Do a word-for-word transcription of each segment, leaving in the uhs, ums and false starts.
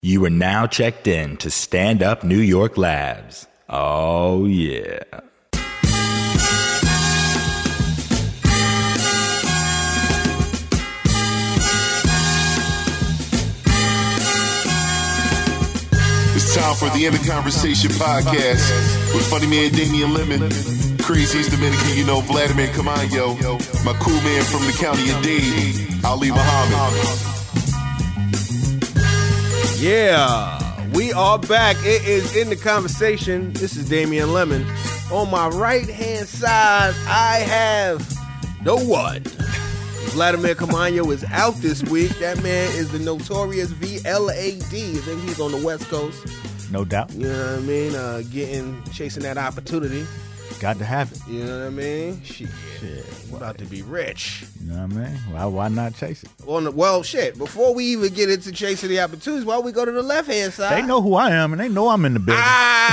You are now checked in to Stand Up New York Labs. Oh, yeah. It's time for the End of Conversation podcast with funny man Damian Lemon, craziest Dominican you know, Vladimir Camayo, my cool man from the county of Dade, Ali Muhammad. Yeah, we are back. It is In the Conversation. This is Damian Lemon. On my right-hand side, I have the one. Vladimir Camayo is out this week. That man is the notorious V L A D. I think he's on the West Coast. No doubt. You know what I mean? Uh, getting, chasing that opportunity. Got to have it. You know what I mean? Shit. Shit. We're about to be rich. You know what I mean? Why, why not chase it? Well, well, shit. Before we even get into chasing the opportunities, why don't we go to the left-hand side? They know who I am, and they know I'm in the building.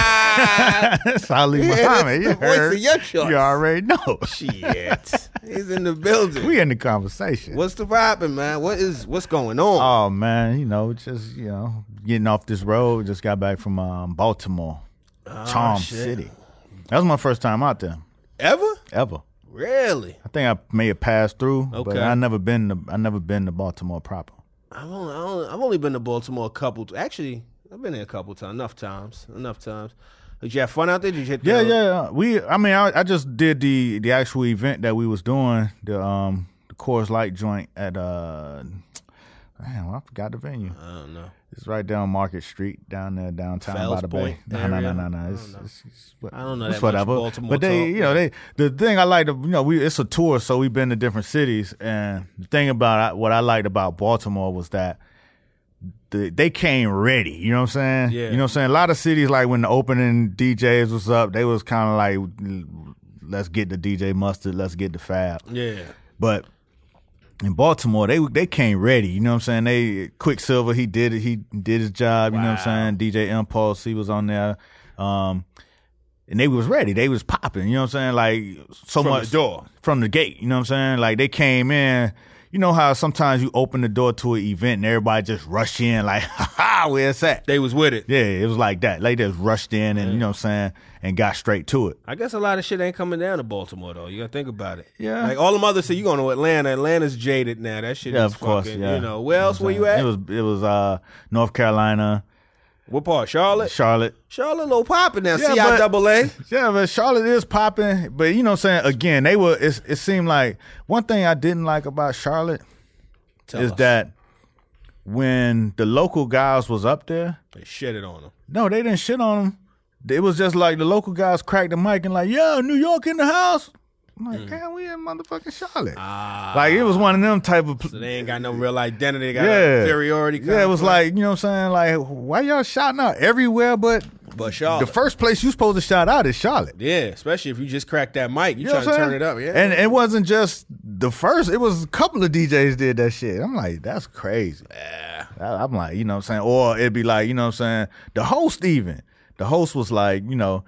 Ah! That's Ali Yeah, Muhammad. You the voice heard. of your choice. You already know. Shit. He's in the building. We in the conversation. What's the poppin', man? What is what's going on? Oh, man, you know, just, you know, getting off this road. Just got back from um, Baltimore, Oh, Charm shit. City. That was my first time out there, Ever? ever. Really? I think I may have passed through, but Okay. I never been to I never been to Baltimore proper. I've only, I only I've only been to Baltimore a couple. Actually, I've been there a couple times. Enough times. Enough times. Did you have fun out there? Did you hit? Yeah, the, yeah. We, I mean, I, I just did the the actual event that we was doing, the um the Coors Light joint at uh, man, I forgot the venue. I don't know. It's right down Market Street, down there downtown Fells by the Point bay. No, no, area? no, no, no. I It's, don't know. it's, it's, what- I don't know it's that much whatever. Baltimore But they, talk. you know, they the thing I like to, you know, we it's a tour, so we've been to different cities, and the thing about what I liked about Baltimore was that. The, they came ready, you know what I'm saying? Yeah. You know what I'm saying? A lot of cities, like when the opening D Js was up, they was kind of like, let's get the D J Mustard, let's get the Fab. Yeah. But in Baltimore, they they came ready, you know what I'm saying? They Quicksilver, he did it, he did his job, you know what I'm Wow. saying? D J Impulse, he was on there. Um, and they was ready. They was popping, you know what I'm saying? Like so From the much door. from the gate, you know what I'm saying? Like they came in. You know how sometimes you open the door to an event and everybody just rush in like, ha ha, where's that? They was with it. Yeah, it was like that. Like they just rushed in and, you know what I'm saying, and got straight to it. I guess a lot of shit ain't coming down to Baltimore though. You gotta think about it. Yeah. Like all them others say, you going to Atlanta. Atlanta's jaded now. That shit Yeah, is of course, fucking, yeah. you know. Where else were you at? It was, it was uh, North Carolina, What part? Charlotte? Charlotte. Charlotte a little popping now. Yeah, C I but- double A. Yeah, but Charlotte is popping. But you know what I'm saying, again, they were, it, it seemed like, one thing I didn't like about Charlotte Tell is us. that when the local guys was up there, They shitted on them. no, they didn't shit on them. It was just like the local guys cracked the mic and like, yeah, New York in the house. I'm like, damn, we in motherfucking Charlotte. Ah. like, it was one of them type of... So they ain't got no real identity. They got Yeah. inferiority. Yeah, it was complex. like, you know what I'm saying? Like, why y'all shouting out everywhere but... But Charlotte. The first place you supposed to shout out is Charlotte. Yeah, especially if you just crack that mic. You You know trying what to I'm turn it saying? up. Yeah. And it wasn't just the first. It was a couple of D Js did that shit. I'm like, that's crazy. yeah. I- I'm like, you know what I'm saying? Or it'd be like, you know what I'm saying? The host even. The host was like, you know,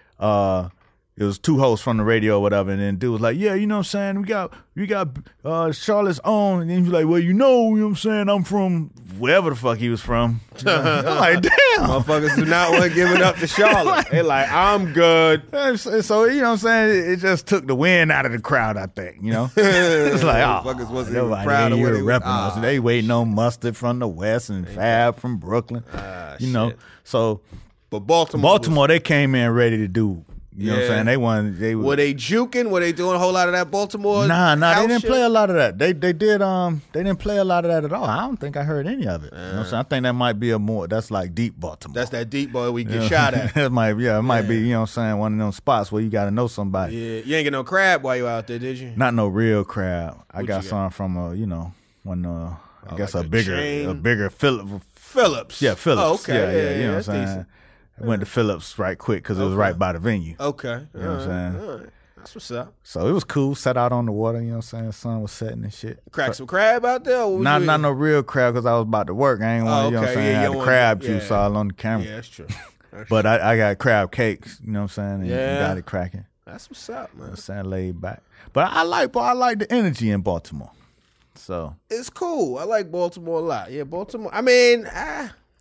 uh, it was two hosts from the radio or whatever, and then dude was like, yeah, you know what I'm saying? We got we got uh, Charlotte's own. And then he was like, well, you know, you know what I'm saying? I'm from wherever the fuck he was from. I'm like, damn. Motherfuckers do not want to give it up to Charlotte. They like, I'm good. And So, so, you know what I'm saying? It just took the wind out of the crowd, I think, you know? It's like, oh, Motherfuckers wasn't even nobody proud of here what they was- repping us. ah, They waiting on Mustard from the West and Fab from Brooklyn, Ah, you know? shit. So But Baltimore. was- Baltimore, they came in ready to do, you know what I'm Yeah. saying? They wanted, they Were they juking? Were they doing a whole lot of that Baltimore? Nah, nah, house they didn't shit? play a lot of that. They they did um they didn't play a lot of that at all. I don't think I heard any of it. You know what I'm saying? I think that might be a more that's like deep Baltimore. That's that deep boy we get You know? shot at. it might yeah, it might be, you know what I'm saying, one of them spots where you gotta know somebody. Yeah, you ain't get no crab while you out there, did you? Not no real crowd. I What got you got? some from a, you know, one uh I Oh, guess like a a bigger chain? a bigger Philip Phillips. yeah, Phillips. Oh, okay. Yeah, yeah, Yeah, you know yeah, what I'm that's saying? decent. I went to Phillips right quick because it was Okay. right by the venue. Okay. You know what I'm saying? All right. That's what's up. So it was cool. Sat out on the water, you know what I'm saying? Sun was setting and shit. Crack some crab out there? Or what was Not you not eating? no real crab because I was about to work. I ain't want Oh, you know what I'm okay. saying? Yeah, you I had don't the wanna- crab yeah. juice all on the camera. Yeah, that's true. That's, But I, I got crab cakes, you know what I'm saying? And Yeah. got it cracking. that's what's up, man. I'm saying laid back. But I like but I like the energy in Baltimore. So It's cool. I like Baltimore a lot. Yeah, Baltimore. I mean, ah,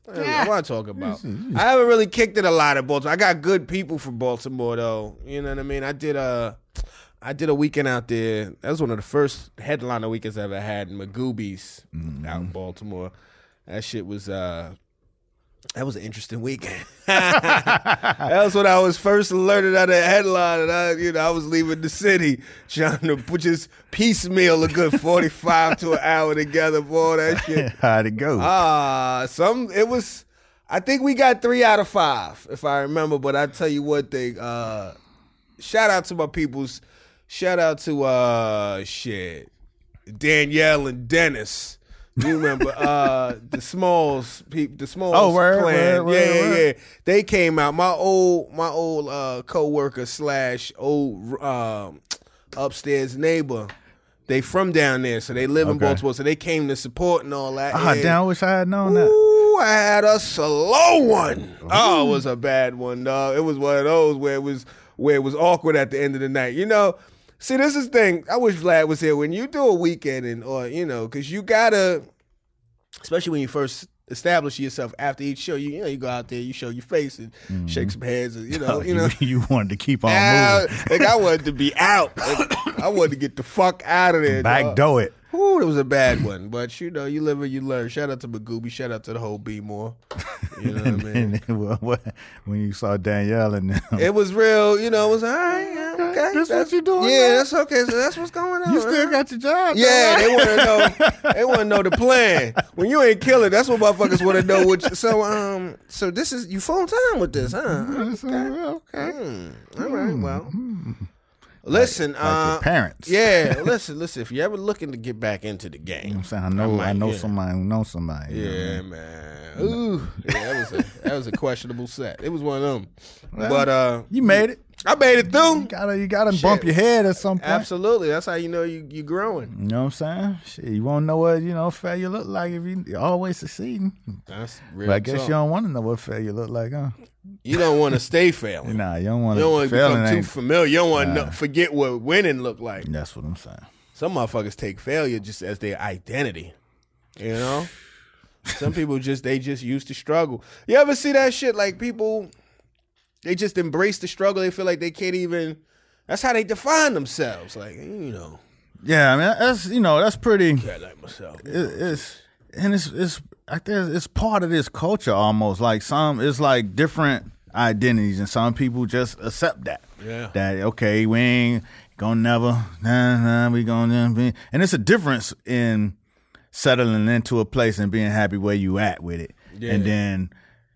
Yeah. What I talk about? I haven't really kicked it a lot at Baltimore. I got good people from Baltimore though. You know what I mean? I did a, I did a weekend out there. That was one of the first headliner weekends I ever had in Magoobies mm-hmm. out in Baltimore. That shit was uh, that was an interesting weekend. That was when I was first alerted at a headline, and I, you know, I was leaving the city trying to just piecemeal a good forty-five to an hour together for all that shit. How'd it go? Ah, uh, some it was. I think we got three out of five, if I remember. But I tell you what, thing. Uh, shout out to my peoples. Shout out to uh, shit, Danielle and Dennis. You remember uh, the Smalls, people, the Smalls oh, word, clan? Word, yeah, word, yeah, word. yeah. They came out. My old, my old uh, coworker slash old um, upstairs neighbor. They from down there, so they live in Okay. Baltimore. So they came to support and all that. Ah, and, damn, I wish I had known that. Ooh, I had a slow one. Oh, it was a bad one, dog. It was one of those where it was where it was awkward at the end of the night. You know. See, this is the thing. I wish Vlad was here. When you do a weekend, and or you know, because you gotta, especially when you first establish yourself after each show, you, you know, you go out there, you show your face and mm-hmm. shake some hands, and you know, Oh, you know, you wanted to keep on ah, moving. like I wanted to be out. Like, I wanted to get the fuck out of there. Backdoor it. Ooh, it was a bad one, but you know, you live and you learn. Shout out to Magooby. Shout out to the whole B-More. You know what I mean? Well, what, when you saw Danielle and them, It was real. You know, it was all right. Yeah, okay, That's what you doing Yeah, now? that's okay. So that's what's going on. you still huh? got your job. Yeah, though, they right? want to know. They want to know the plan. When you ain't killing, that's what motherfuckers want to know. What you, so, um, so this is you full time with this, huh? Okay. okay. Hmm. All right. Well, listen. Like uh, your parents. Yeah. Listen. Listen. If you're ever looking to get back into the game, You know what I'm saying? I know, I I, might, know yeah. somebody who knows somebody. you know what I yeah, mean? man. Ooh, yeah, that was a that was a questionable set. It was one of them. Well, but uh, You made it. I made it through. You gotta, you gotta Shit. bump your head at some point. Absolutely. That's how you know you you growing. You know what I'm saying? Shit, you won't know what, you know, failure look like if you you're always succeeding. That's real. But I guess talk. you don't want to know what failure look like, huh? You don't want to stay failing. Nah, you don't want You to don't want to failing become too ain't- familiar. You don't want to Nah. know, forget what winning look like. That's what I'm saying. Some motherfuckers take failure just as their identity. You know? Some people just, they just used to struggle. You ever see that shit? Like people, they just embrace the struggle. They feel like they can't even, that's how they define themselves. Like, you know, Yeah, I mean that's you know that's pretty. I like myself. It, it's and it's it's I think it's part of this culture almost. Like some, it's like different identities, and some people just accept that. Yeah. That okay, we ain't gonna never, nah, nah, we gonna be, and it's a difference in settling into a place and being happy where you at with it, Yeah. and then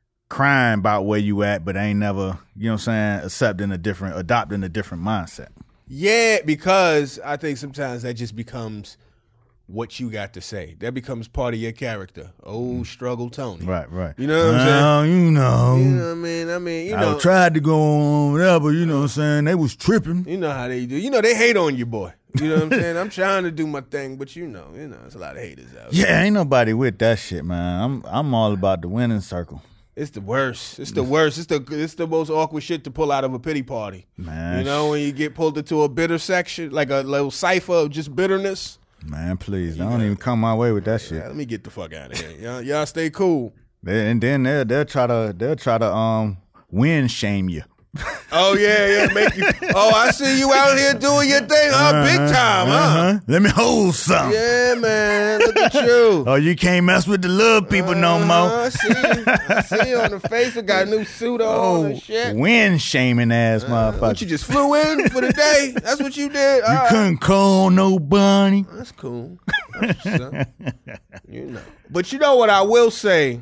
crying about where you at, but ain't never, you know what I'm saying, accepting a different, adopting a different mindset. Yeah, because I think sometimes that just becomes what you got to say. That becomes part of your character. Oh, struggle Tony. Right, right. You know what I'm saying? Well, you know. You know what I mean? I mean, you I know, tried to go on whatever, you know what I'm saying? They was tripping. you know how they do. You know, they hate on you, boy. You know what I'm saying? I'm trying to do my thing, but you know, you know, there's a lot of haters out there. Yeah, ain't nobody with that shit, man. I'm I'm all about the winning circle. It's the worst. It's the worst. It's the it's the most awkward shit to pull out of a pity party. Man, You know, when you get pulled into a bitter section, like a little cipher of just bitterness. Man, please, don't even come my way with that shit. Yeah, let me get the fuck out of here. Y'all, y'all stay cool. They, and then they'll they'll try to they'll try to um win shame you. Oh yeah, yeah, make you. Oh, I see you out here doing your thing, huh? Big time, huh? Uh-huh. Let me hold something. Yeah, man. Look at you. Oh, you can't mess with the little people no Uh-huh, more. I see you. I see you on the face. I got a new suit on Oh, and shit. win shaming ass motherfucker. What, you just flew in for the day? That's what you did? All You right. couldn't call nobody. That's cool. That's what's up. You know. But you know what I will say,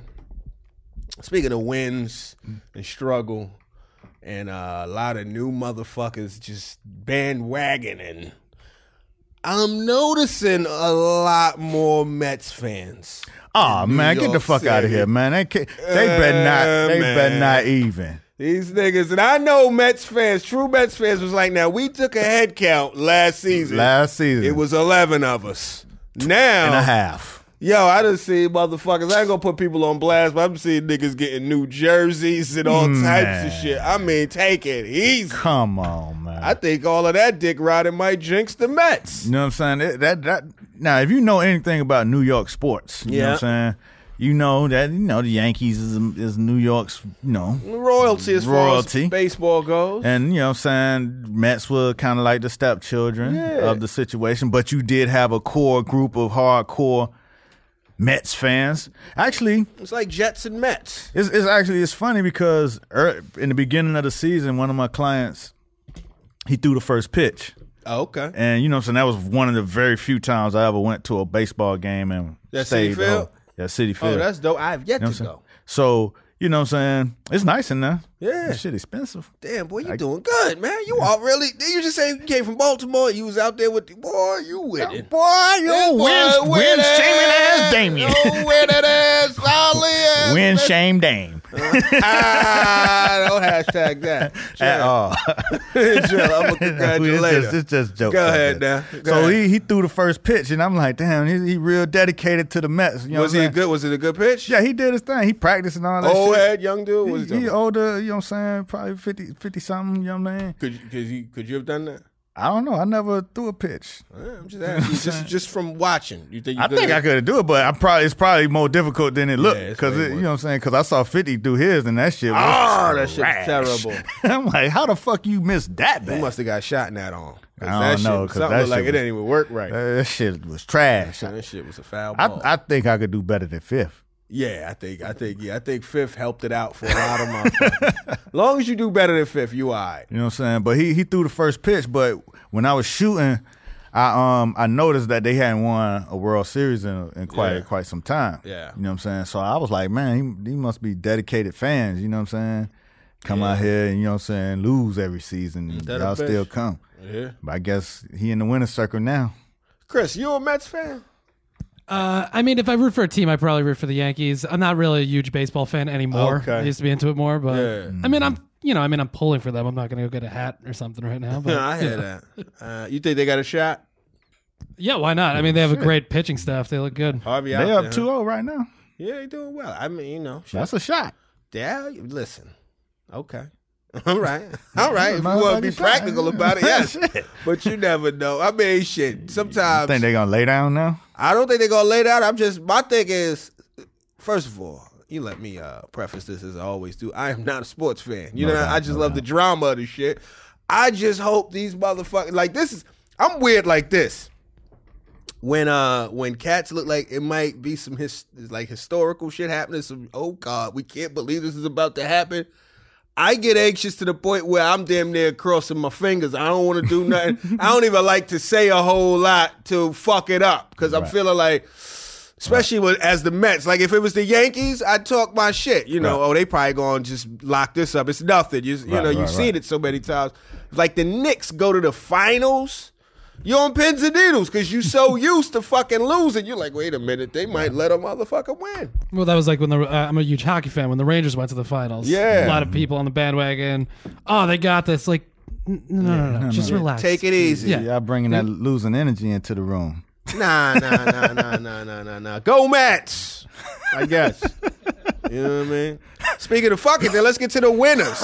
speaking of wins and struggle, and uh, a lot of new motherfuckers just bandwagoning, I'm noticing a lot more Mets fans. Oh in New man, get the York fuck out of City. here, man. They can't, they better not. They Uh, better man. not even. These niggas, and I know Mets fans, true Mets fans was like, now we took a head count last season. Last season, It was eleven of us. Now, and a half. yo, I done see motherfuckers. I ain't gonna put people on blast, but I'm seeing niggas getting new jerseys and all types Man. of shit. I mean, take it easy. Come on, man. I think all of that dick riding might jinx the Mets. You know what I'm saying? It- that that now, if you know anything about New York sports, you know what I'm saying? you know that you know the Yankees is is New York's you know royalty as royalty. far as baseball goes, and you know what I'm saying Mets were kind of like the stepchildren yeah. of the situation, but you did have a core group of hardcore Mets fans. Actually, it's like Jets and Mets. It's, it's actually it's funny because er, in the beginning of the season, one of my clients he threw the first pitch. Oh, okay, and you know what I'm saying that was one of the very few times I ever went to a baseball game and that stayed. City Field? Yeah, City Field. Oh, that's dope. I've yet you know to go. So, you know what I'm saying? It's nice in there. Yeah. This shit expensive. Damn, boy, you I, doing good, man. You all really, you just say you came from Baltimore, you was out there with the, boy, you winning. Boy, you yeah, win, win shaming ass Damien. You win that ass, solid ass. Win shame Dame. ah, don't hashtag that. Chill. At all. Chill, I'm going to congratulate it's just, it's just jokes. Go ahead now. Go so ahead. He, he threw the first pitch, and I'm like, damn, he, he real dedicated to the Mets. You know was he a good? Was it a good pitch? Yeah, he did his thing. He practiced and all that Old shit. head, young dude? What He, he older, you know what I'm saying? Probably fifty, fifty-something, you know what I mean? Could, could, you, could you have done that? I don't know. I never threw a pitch. Yeah, I'm just asking. just, just from watching. You think you I think I could do it, but I probably it's probably more difficult than it looked because yeah, you know what I'm saying. Because I saw fifty do his and that shit was oh, that trash. shit's terrible. I'm like, how the fuck you missed that bad? You must have got shot in that on. I don't that know because that looked like was, it didn't even work right. That shit was trash. That shit was a foul ball. I, I think I could do better than fifth. Yeah, I think, I think, yeah, I think fifth helped it out for a lot of motherfuckers. As long as you do better than fifth, you all right. You know what I'm saying? But he he threw the first pitch, but when I was shooting, I um I noticed that they hadn't won a World Series in, in quite yeah. quite some time. Yeah, you know what I'm saying. So I was like, man, he, he must be dedicated fans. You know what I'm saying? Come yeah. out here and you know what I'm saying, lose every season. Y'all still come. Yeah, but I guess he in the winner's circle now. Chris, you a Mets fan? Uh, I mean, if I root for a team, I probably root for the Yankees. I'm not really a huge baseball fan anymore. Okay. I used to be into it more, but yeah. I mean, I'm you know, I mean, I'm pulling for them. I'm not going to go get a hat or something right now. But, no, I hear that. Uh, you think they got a shot? Yeah, why not? I mean, they have a great pitching staff. They look good. Harvey, they out up two oh right now. Yeah, they doing well. I mean, you know, that's a shot. Yeah, listen. Okay. All right. All right. If you want to be practical about it, yes. But you never know. I mean, shit. Sometimes. You think they're going to lay down now? I don't think they're going to lay down. I'm just, my thing is, first of all, you let me uh, preface this as I always do. I am not a sports fan. You no know, doubt, I just no love doubt. the drama of the shit. I just hope these motherfuckers, like this is, I'm weird like this. When uh when cats look like it might be some his like historical shit happening, some oh god, we can't believe this is about to happen. I get anxious to the point where I'm damn near crossing my fingers. I don't want to do nothing. I don't even like to say a whole lot to fuck it up because I'm Right. feeling like, especially with, as the Mets, like if it was the Yankees, I'd talk my shit. You know, Right. oh, they probably gonna just lock this up. It's nothing. You, you Right, know, you've right, seen right. it so many times. Like the Knicks go to the finals. You're on pins and needles because you so used to fucking losing. You're like, wait a minute, they might let a motherfucker win. Well, that was like when the uh, I'm a huge hockey fan. When the Rangers went to the finals, Yeah. a lot of people on the bandwagon. Oh, they got this. Like, n- no, no, no, no, no, just no. relax. Take it easy. Yeah. Y'all bringing that losing energy into the room. Nah, nah, nah, nah, nah, nah, nah, nah. Go Mets, I guess. You know what I mean? Speaking of fucking, then let's get to the winners.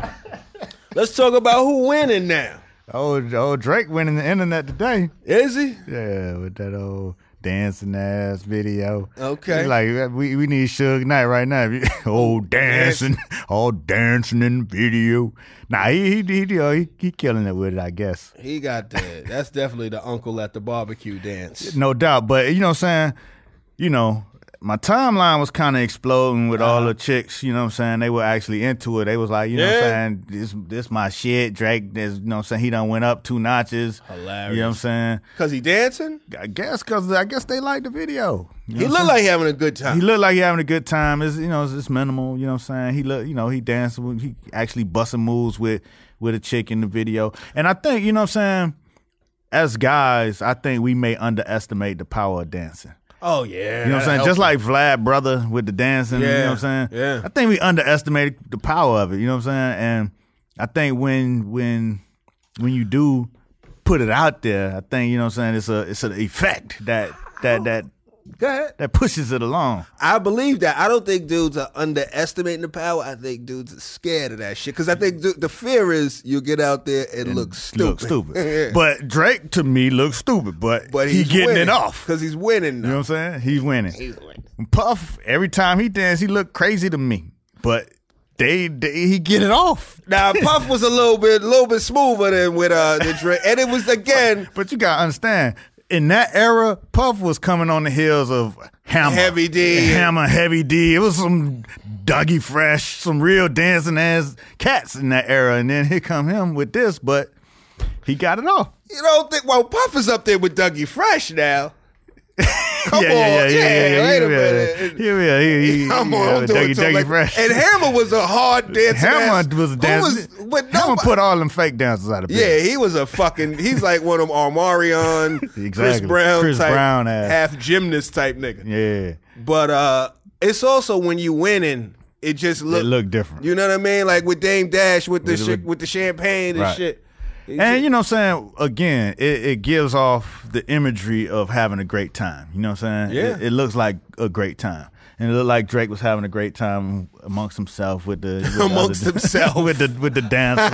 Let's talk about who winning now. Oh, old Drake winning the internet today. Is he? Yeah, with that old dancing ass video. Okay. He like we we need Suge Knight right now. Oh, dancing, all dancing in the video. Nah, he he he, he he killing it with it, I guess. He got that. That's definitely the uncle at the barbecue dance. No doubt, but you know what I'm saying? You know, my timeline was kind of exploding with all Uh-huh. the chicks, you know what I'm saying? They were actually into it. They was like, you know Yeah. what I'm saying? This this my shit. Drake, this, you know what I'm saying? He done went up two notches. Hilarious. You know what I'm saying? Cause he dancing? I guess because I guess they like the video. You know He what I'm look saying? like he having a good time. He looked like he having a good time. It's you know it's, it's minimal. You know what I'm saying? He look you know he dancing. With, he actually busting moves with with a chick in the video. And I think you know what I'm saying. As guys, I think we may underestimate the power of dancing. Oh yeah. You know what I'm saying? Just like Vlad brother with the dancing. You know what I'm saying? Yeah. I think we underestimated the power of it. You know what I'm saying? And I think when when when you do put it out there, I think you know what I'm saying. It's a it's an effect that that that Go ahead. That pushes it along. I believe that. I don't think dudes are underestimating the power. I think dudes are scared of that shit. Because I think du- the fear is you get out there and, and look stupid. Look stupid. But Drake, to me, looks stupid. But, But he he's getting winning, it off. because he's winning now. You know what I'm saying? He's winning. He's winning. Puff, every time he dance, he look crazy to me. But they, they he get it off. Now Puff was a little bit, a little bit smoother than with uh, the Drake, and it was again. But you gotta understand, in that era, Puff was coming on the heels of Hammer, Heavy D. Hammer, Heavy D. It was some Dougie Fresh, some real dancing ass cats in that era, and then here come him with this, but he got it off. You don't think? Well, Puff is up there with Dougie Fresh now. Come yeah, on, yeah, yeah, yeah, yeah, yeah. wait a yeah, minute. Yeah, yeah, he, he, Come on, yeah, don't do Dougie, it to him Dougie like- Fresh. And Hammer was a hard dancer. Hammer was a dancer. Who was, but Hammer nobody- put all them fake dancers out of bed. Yeah, he was a fucking. He's like one of them Armarion, Chris Exactly. Brown, Chris type, Brown ass. half gymnast type nigga. Yeah, But uh, it's also when you winning, it just look it looked different. You know what I mean? Like with Dame Dash with the With- shit, with- with the champagne and Right. shit. It And just- you know what I'm saying? Again, it, it gives off the imagery of having a great time. You know what I'm saying? Yeah. It, it looks like a great time. And it looked like Drake was having a great time amongst himself with the with the Amongst other- himself. with the with the dancers.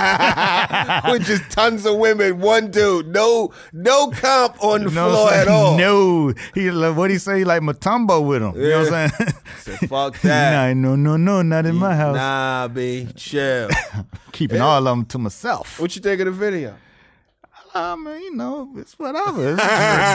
with just tons of women, one dude, no, no comp on the You know floor what I'm at saying? all. No, he like what he say? He like Matumbo with him. You know what I'm saying? Said, fuck that. nah, no, no, no, not in my house. Nah, B, chill. Keeping all of them to myself. What you think of the video? I mean, you know, it's whatever. It's-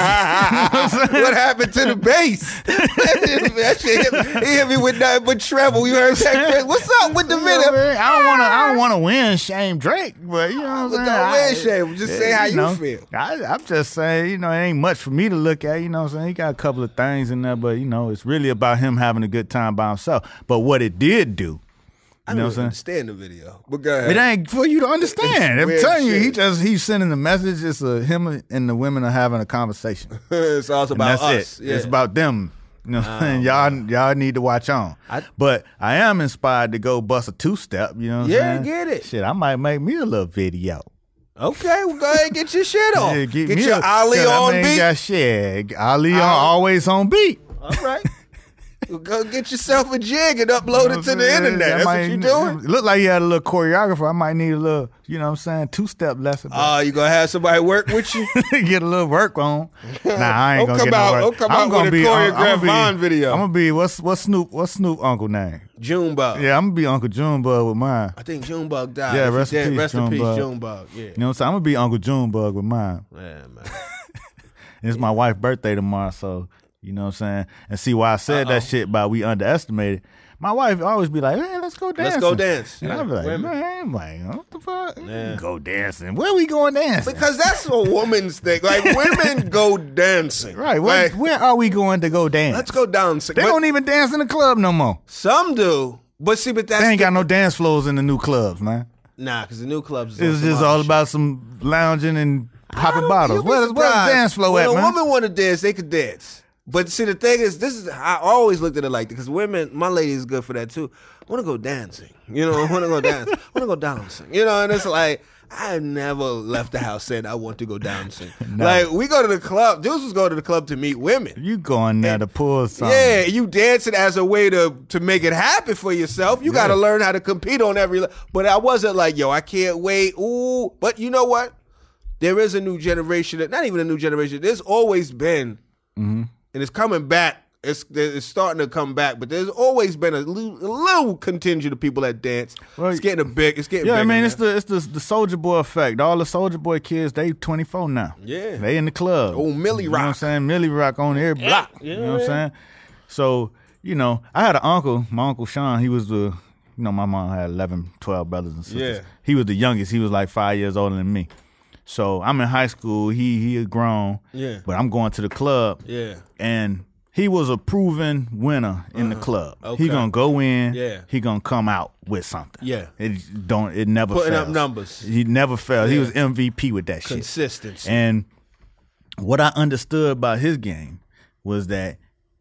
What happened to the bass? that shit hit, he hit me with nothing but treble. You heard that? What's up with the You know, video? man, I don't want to. I don't want to win shame Drake, but you know what I'm But saying. don't I- win shame. Just say how you know, feel. I, I'm just saying, you know, it ain't much for me to look at. You know what I'm saying? He got a couple of things in there, but you know, it's really about him having a good time by himself. But what it did do, I you know don't what I'm saying? understand the video. But go ahead. It ain't for you to understand. It's I'm weird telling you, he shit. just he's sending a message. It's a, him and the women are having a conversation. it's also And about that's us. it. Yeah. It's about them. You know what I'm saying? Y'all, y'all need to watch on. I- but I am inspired to go bust a two step. You know what I'm Yeah, saying? get it. Shit, I might make me a little video. Okay, well, go ahead and get your shit on. Yeah, get me your a- Ali shit, on I mean, beat. Got shit. Ali on, Ali- always on beat. All right. Well, go get yourself a jig and upload You know it to what the I'm saying? internet. I That's might- what you doing? It look like you had a little choreographer. I might need a little, you know what I'm saying, two step lesson. Oh, you gonna have somebody work with you? Get a little work on. Nah, I Don't ain't gonna come get out- no work. don't come I'm out gonna with a be, I'm- I'm choreographed gonna be- Vine video. I'm gonna be what's what's Snoop what's Snoop uncle name? Junebug. Yeah, I'm gonna be Uncle Junebug with mine. I think Junebug died. Yeah, If he rest in dead, peace, Rest in peace, Junebug. Junebug. Yeah. You know what I'm saying? I'm gonna be Uncle Junebug with mine. Yeah, man. And it's my wife's birthday tomorrow, so you know what I'm saying? And see why I said Uh-oh. that shit about we underestimated. My wife always be like, hey, let's go dancing. Let's go dance. And Yeah, I be like, women. man, I'm like, what the fuck? Yeah. Go dancing. Where we going dancing? Because that's a woman's thing. Like, women go dancing. Right, where, Like, where are we going to go dance? let's go dancing. They But don't even dance in the club no more. some do. But see, but that's They ain't the- got no dance floors in the new clubs, man. Nah, because the new clubs is on It's some just other all shit. about some lounging and I popping don't- bottles. you'll be Where's, where's the surprised. dance floor when at, a man? woman want to dance, they could dance. But see, the thing is, this is I always looked at it like this because women, my lady is good for that too. I want to go dancing, you know. I want to go dance. I want to go dancing, you know. And it's like I never left the house saying I want to go dancing. No. Like we go to the club. Dudes was go to the club to meet women. You going there to pull something. Yeah, you dancing as a way to to make it happen for yourself. You got to Yeah. learn how to compete on every. le- But I wasn't like, yo, I can't wait. Ooh, but you know what? There is a new generation. That, not even a new generation. There's always been, Mm-hmm. and it's coming back. It's it's starting to come back. But there's always been a little, a little contingent of people that dance. Well, it's getting a big. It's getting. Yeah, I bigger mean, now. it's the it's the the Soldier Boy effect. All the Soldier Boy kids, they twenty-four now. Yeah. They in the club. Oh, Millie You know what I'm Rock. saying? Millie Rock on every block. Yeah, You know what I'm saying? So, you know, I had an uncle, my Uncle Sean, he was the, you know, my mom had eleven, twelve brothers and sisters. Yeah. He was the youngest. He was like five years older than me. So I'm in high school. He he had grown. Yeah. But I'm going to the club. Yeah. And he was a proven winner in the club. Okay. He gonna go in. Yeah. He gonna come out with something. Yeah. It don't. It never Putting up fails. numbers. He never failed. He Yeah. was M V P with that shit. Consistency. And what I understood about his game was that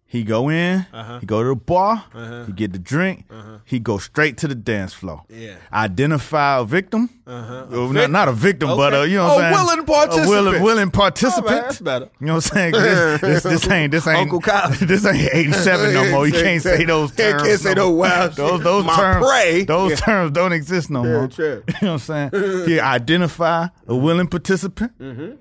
He go in, Uh-huh. he go to the bar, Uh-huh. he get the drink, Uh-huh. he go straight to the dance floor. Yeah. Identify a victim. Uh-huh. Uh, A not, not a victim, but uh, Okay. you know what Oh, I'm saying? willing participant. A willing, willing All participant. right, that's better. You know what I'm saying? This, this, this ain't this ain't Uncle Kyle. this ain't eighty-seven no more. You can't say those Yeah, terms. can't say no no more. wild Those shit. those My terms. prey. Those Yeah. terms don't exist no Yeah, more. true. You know what I'm saying? He identify a willing participant, Mm-hmm.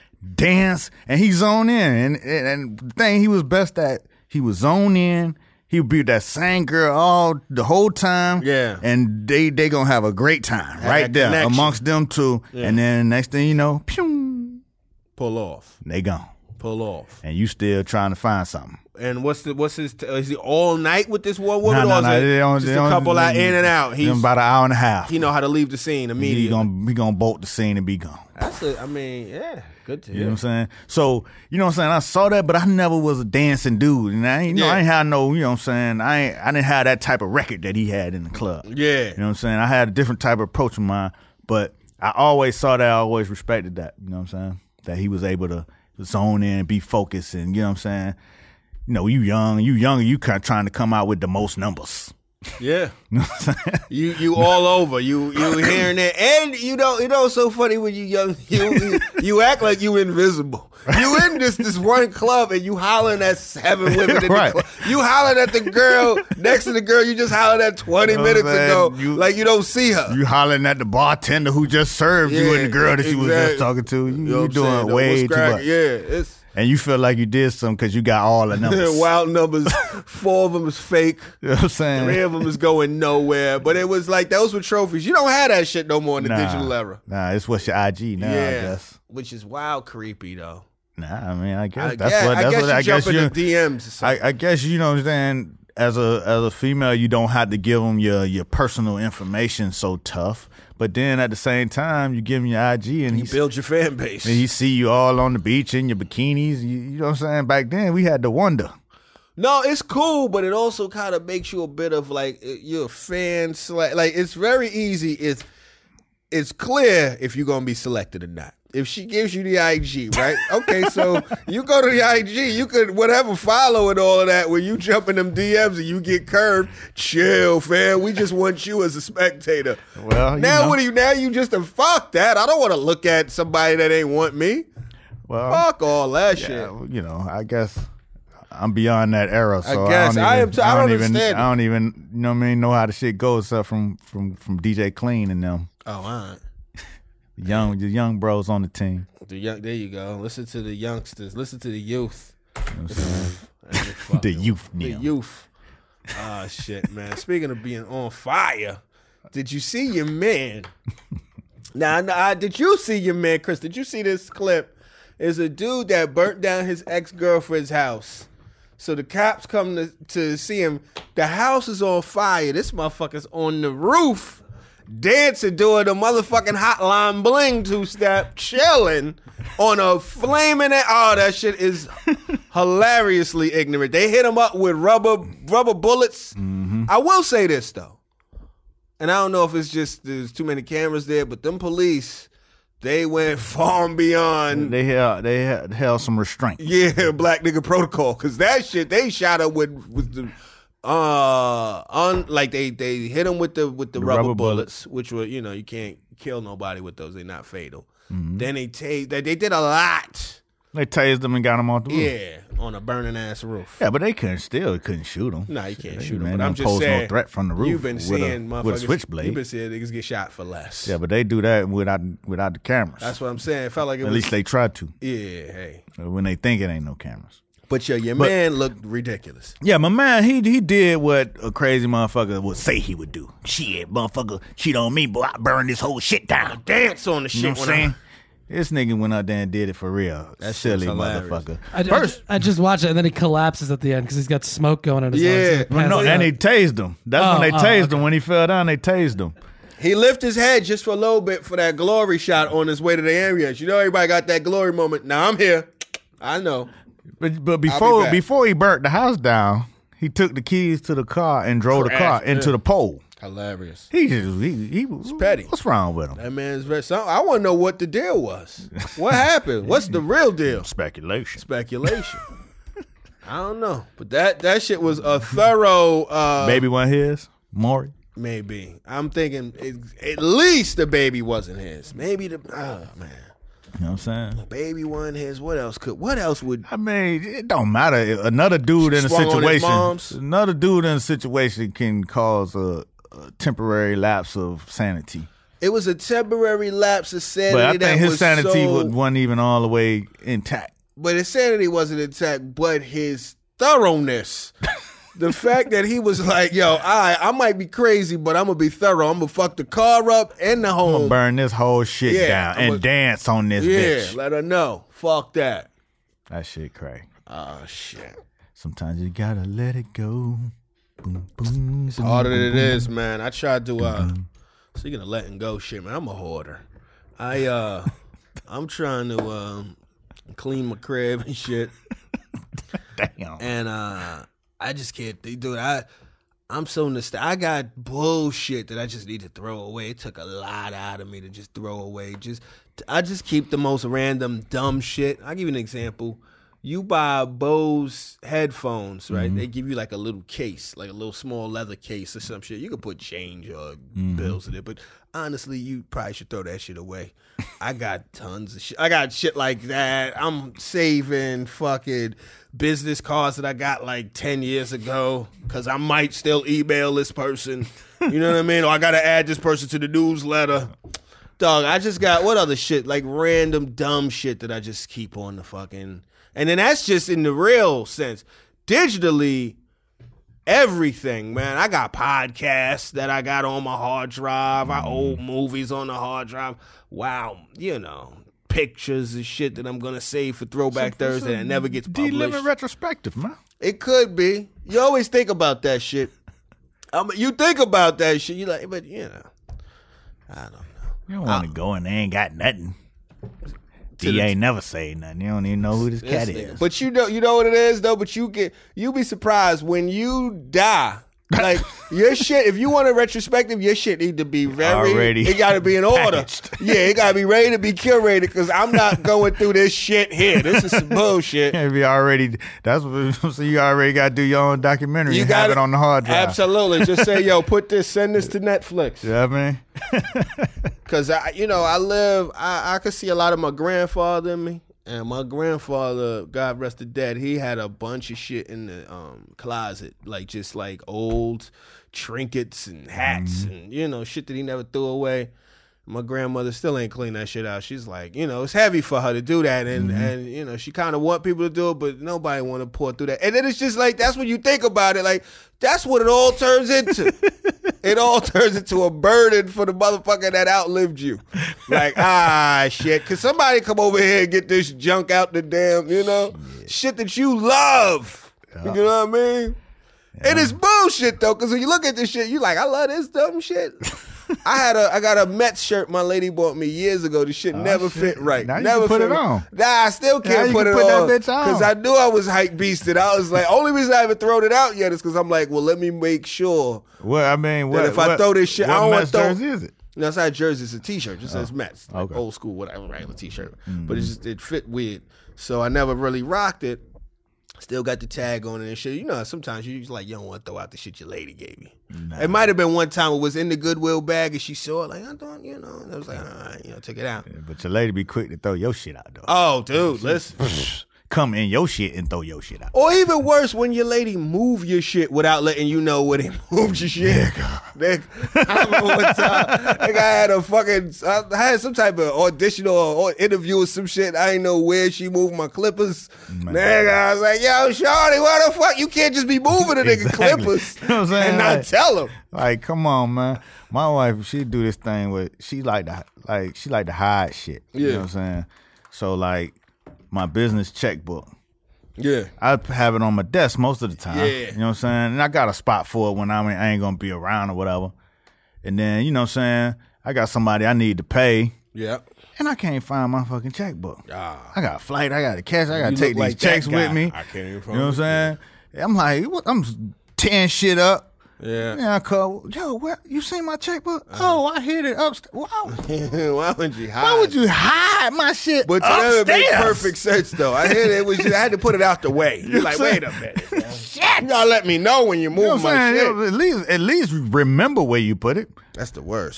dance, and he zone in. And, and and the thing he was best at, he was zone in. He would be with that same girl all the whole time. Yeah. And they they gonna have a great time Have right that there connection. amongst them two. Yeah. And then next thing you know, pew, Pull off. they gone. Pull off. And you still trying to find something. And what's the what's his? T- is he all night with this one woman, No, no, or is no, it they don't- just they a don't- couple out in and out? He's He's about an hour and a half. he know how to leave the scene He immediately. gonna he gonna bolt the scene and be gone. That's it. I mean, yeah, good to You know hear. what I'm saying? So, you know what I'm saying? I saw that, but I never was a dancing dude. And I ain't, you know, Yeah. I ain't had no, you know what I'm saying? I ain't, I didn't have that type of record that he had in the club. Yeah. You know what I'm saying? I had a different type of approach of mine, but I always saw that. I always respected that. You know what I'm saying? That he was able to zone in and be focused, and you know what I'm saying? You know, you young, you young, you kind of trying to come out with the most numbers. Yeah. You know what I'm saying? You you all over. You you hearing it, and you know you know it's so funny when you young. You you act like you invisible. You in this this one club and you hollering at seven women in Right. the club. You hollering at the girl next to the girl you just hollered at twenty You know what I'm minutes saying? ago. You- like you don't see her. You hollering at the bartender who just served you Yeah, and the girl that you was exactly. just talking to. You, You know you what I'm saying? doing Though, way what's too cracking? much. Yeah, it's And you feel like you did something because you got all the numbers. wild numbers. Four of them is fake. You know what I'm saying? Three of them is going nowhere. But it was like those were trophies. You don't have that shit no more in the Nah, digital era. Nah, it's what's your I G now, I guess. which is wild creepy though. Nah, I mean, I guess I that's guess, what I that's guess what you I jump guess in you. the D Ms. Or something. I, I guess you know what I'm saying. As a as a female, you don't have to give them your your personal information so tough. But then at the same time, you give him your I G and you he build your fan base. and he see you all on the beach in your bikinis. You, you know what I'm saying? Back then, we had to wonder. No, it's cool, but it also kind of makes you a bit of like you're a fan. Sele- like it's very easy. It's it's clear if you're gonna be selected or not. If she gives you the I G, right? Okay, so you go to the I G, you could whatever follow and all of that. When you jump in them D Ms and you get curved, chill, fam. We just want you as a spectator. Well, you now know. what are you? Now you just a fuck that. I don't want to look at somebody that ain't want me. Well, Fuck all that shit. yeah, you know, I guess I'm beyond that era, so I, guess. don't I even, am too- I don't even, understand it. I don't even, you know what I mean, know how the shit goes except from from from D J Clean and them Oh, all right. young the young bros on the team. The young, there you go. Listen to the youngsters. Listen to the youth. You know what I'm saying? The The youth, The now. youth. Ah, shit, man. Speaking of being on fire, did you see your man? Now, nah, nah, did you see your man, Chris? Did you see this clip? Is a dude that burnt down his ex-girlfriend's house. So the cops come to, to see him. The house is on fire. This motherfucker's on the roof, dancing, doing the motherfucking Hotline Bling two-step, chilling on a flaming. Oh, that shit is hilariously ignorant. They hit him up with rubber rubber bullets. I will say this though, and I don't know if it's just there's too many cameras there, but them police, they went far and beyond. They held they held, held some restraint. Yeah, black nigga protocol, because that shit they shot him with with the uh on like they they hit him with the with the, The rubber, rubber bullets, which were, you know, you can't kill nobody with those, they're not fatal. Then they tased they, they did a lot. They tased them and got them off the roof. Yeah, on a burning ass roof. Yeah, but they couldn't still couldn't shoot them. Nah, you can't Hey, shoot them. man, But I'm don't just pose saying, no threat from the roof. You've been with seeing a, motherfuckers. with a switchblade. You've been seeing niggas get shot for less. Yeah, but they do that without without the cameras. That's what I'm saying. It felt like it At was. least they try to. Yeah, hey. When they think it ain't no cameras. But your your But- man looked ridiculous. Yeah, my man, he he did what a crazy motherfucker would say he would do. Shit, motherfucker, cheat on me, boy, I burn this whole shit down. Dance on the shit. You know what I'm when I- saying? This nigga went out there and did it for real. That shit's silly hilarious. motherfucker. I, I, First, I just watched it, and then he collapses at the end because he's got smoke going in his Yeah. lungs. He well, no, passes and out. they tased him. That's Oh, when they oh, tased okay. him. When he fell down, they tased him. He lifted his head just for a little bit for that glory shot on his way to the ambulance. You know, everybody got that glory moment. Now I'm here. I know. But but before back. before he burnt the house down, he took the keys to the car and drove the car Crashed, into yeah. the pole. Hilarious. He just he, he was petty. What's wrong with him? That man's very. So I want to know what the deal was. What happened? What's the real deal? Speculation. Speculation. I don't know, but that that shit was a thorough. Uh, Baby one his, Maury. Maybe I'm thinking it, at least the baby wasn't his. Maybe the oh man, You know what I'm saying? baby wasn't his. What else could? What else would? I mean, it don't matter. Another dude in a Swung on his situation, mom's? another dude in a situation can cause a, a temporary lapse of sanity. It was a temporary lapse of sanity. But I that think his was sanity so, wasn't even all the way intact. But his sanity wasn't intact. But his thoroughness. The fact that he was like, yo, I I might be crazy, but I'm going to be thorough. I'm going to fuck the car up and the I'm home. gonna burn this whole shit Yeah, down I'ma- and dance on this Yeah, bitch. let her know. Fuck that. That shit crazy. Oh, shit. Sometimes you gotta let it go. Boom, boom, boom, Harder than boom, it boom. is, man. I tried to, uh, speaking of letting go shit, man, I'm a hoarder. I, uh, I'm trying to, um, clean my crib and shit. Damn. And, uh, I just can't, dude, I, I'm so nostalgic. I got bullshit that I just need to throw away. It took a lot out of me to just throw away. Just, I just keep the most random dumb shit. I'll give you an example. You buy Bose headphones, right? Mm-hmm. They give you like a little case, like a little small leather case or some shit. You can put change or bills in it, but honestly, you probably should throw that shit away. I got tons of shit. I got shit like that. I'm saving fucking business cards that I got like ten years ago because I might still email this person. You know what I mean? Or I got to add this person to the newsletter. Dog, I just got, what other shit? Like random dumb shit that I just keep on the fucking... And then that's just in the real sense. Digitally, everything, man. I got podcasts that I got on my hard drive. I old movies on the hard drive. Wow, you know, pictures and shit that I'm going to save for Throwback Thursday that never gets published. D-Limit retrospective, man. It could be. You always think about that shit. I mean, you think about that shit. You like, but, you know, I don't know. You don't want to go and they ain't got nothing. D ain't never say nothing. You don't even know who this cat This is. nigga. But you know, you know what it is though. But you get, you be surprised when you die. Like your shit. If you want a retrospective, your shit need to be very. Already it got to be in order. packaged. Yeah, it got to be ready to be curated. Because I'm not going through this shit here. This is some bullshit. If you already, that's what. So you already got to do your own documentary. You and got have it on the hard drive. Absolutely. Just say, yo, put this, send this to Netflix. You know what I mean? Because I, you know, I live. I, I could see a lot of my grandfather in me. And my grandfather, God rest his dead, he had a bunch of shit in the um, closet, like just like old trinkets and hats and, you know, shit that he never threw away. My grandmother still ain't clean that shit out. She's like, you know, it's heavy for her to do that. And, Mm-hmm. and you know, she kind of want people to do it, but nobody want to pour through that. And then it's just like, that's when you think about it. Like, that's what it all turns into. It all turns into a burden for the motherfucker that outlived you. Like, ah, shit. Because somebody come over here and get this junk out the damn, you know, shit, shit that you love. Yeah. You know what I mean? Yeah. And it's bullshit, though, because when you look at this shit, you like, I love this dumb shit. I had a, I got a Mets shirt my lady bought me years ago. The shit oh, never shit. fit right. Now never you can put fit it on. Nah, I still can't now put you it can put on. That bitch on. Because I knew I was hype beasted. I was like, only reason I haven't thrown it out yet is because I'm like, well, let me make sure. Well, I mean, what, that if what, I throw this shit, what I don't want Mets to throw. jersey is it? No, it's not a jersey. It's a T-shirt. It just oh. says Mets, like okay. old school, whatever, regular T-shirt. Mm-hmm. But it just it fit weird, so I never really rocked it. Still got the tag on it and shit. You know, sometimes you just like, you don't want to throw out the shit your lady gave you. Nah. It might have been one time it was in the Goodwill bag and she saw it like, I don't, you know. And I was like, all right, you know, take it out. Yeah, but your lady be quick to throw your shit out, though. Oh, dude, listen. Come in your shit and throw your shit out. Or even worse, when your lady move your shit without letting you know where they moved your shit. Yeah, Nigga, I remember one time, nigga, I had a fucking, I had some type of audition or, or interview or some shit. I didn't know where she moved my clippers. Man. Nigga, I was like, yo, shorty, what the fuck? You can't just be moving a nigga exactly. clippers you know what I'm saying? and not like, tell him. Like, come on, man. My wife, she do this thing with, she like to, like, she like to hide shit. You yeah. know what I'm saying? So, like, my business checkbook. Yeah. I have it on my desk most of the time. Yeah. You know what I'm saying? And I got a spot for it when I, mean, I ain't going to be around or whatever. And then, you know what I'm saying? I got somebody I need to pay. Yeah. And I can't find my fucking checkbook. Ah. I got a flight. I got a cash. I got to You take look these like checks that with guy. me. I can't even You know what I'm saying? I'm like, what? I'm tearing shit up. Yeah. Yeah, I call. Yo, where you seen my checkbook? Uh, oh, I hid it upstairs. Why, why would you hide? why would you hide my shit But upstairs? that makes perfect sense, though. I hear it was. I had to put it out the way. You're like, wait a minute. Man. Shit. You gotta let me know when you move You know what my I'm saying? shit. Yeah, at least, at least remember where you put it. That's the worst.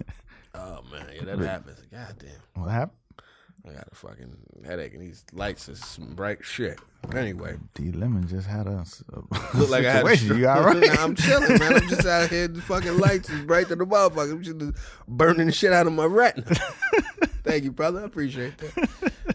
Oh man, yeah, that happens. God damn. What happened? I got a fucking headache, and these lights is some bright shit. Anyway, D Lemon just had a, a look like I had a situation. You all right? Nah, I'm chilling, man. I'm just out here. The fucking lights is bright to the motherfucker. I'm just burning the shit out of my retina. Thank you, brother. I appreciate that.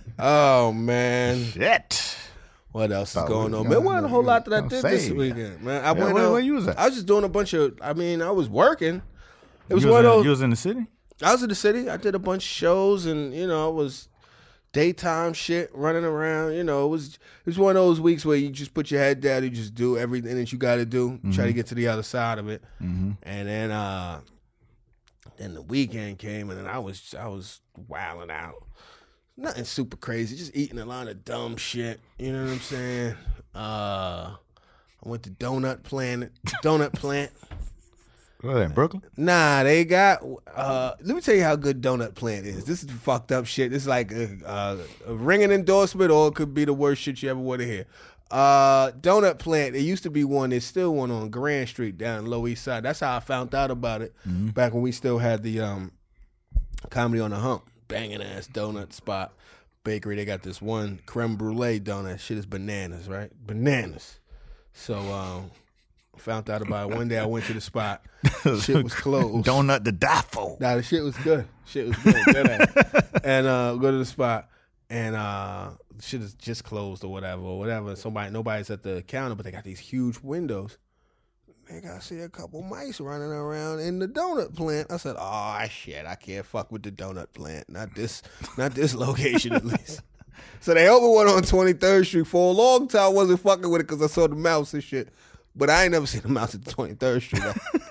Oh man, Shit. what else is Thought going we on? was Man, gonna- wasn't a whole lot that I gonna did this save. weekend, man. I Yeah, went where- out. where you was at? I was just doing a bunch of. I mean, I was working. It was you, was one in, of those. you was in the city? I was in the city. I did a bunch of shows, and you know, it was daytime shit, running around. You know, it was it was one of those weeks where you just put your head down, you just do everything that you got to do, Mm-hmm. try to get to the other side of it, mm-hmm. and then uh, then the weekend came, and then I was I was wilding out. Nothing super crazy, just eating a lot of dumb shit. You know what I'm saying? Uh, I went to Donut Planet, Donut Plant. What, in Brooklyn? Nah, they got. Uh, let me tell you how good Donut Plant is. This is fucked up shit. This is like a, a, a ringing endorsement, or it could be the worst shit you ever want to hear. Uh, Donut Plant. There used to be one. There's still one on Grand Street down in Lower East Side. That's how I found out about it Mm-hmm. back when we still had the um, Comedy on the Hump, banging ass donut spot bakery. They got this one creme brulee donut. Shit is bananas, right? Bananas. So um, found out about it one day. I went to the spot. Shit was closed. Donut to die for. Nah, the shit was good. Shit was good. Dead ass. And uh, go to the spot, and uh, shit is just closed or whatever, or whatever. Somebody, nobody's at the counter, but they got these huge windows. Nigga, I see a couple mice running around in the donut plant. I said, "Oh shit, I can't fuck with the donut plant. Not this, not this location at least." So they opened one on twenty-third Street. For a long time, I wasn't fucking with it because I saw the mouse and shit. But I ain't never seen the mouse at twenty-third Street.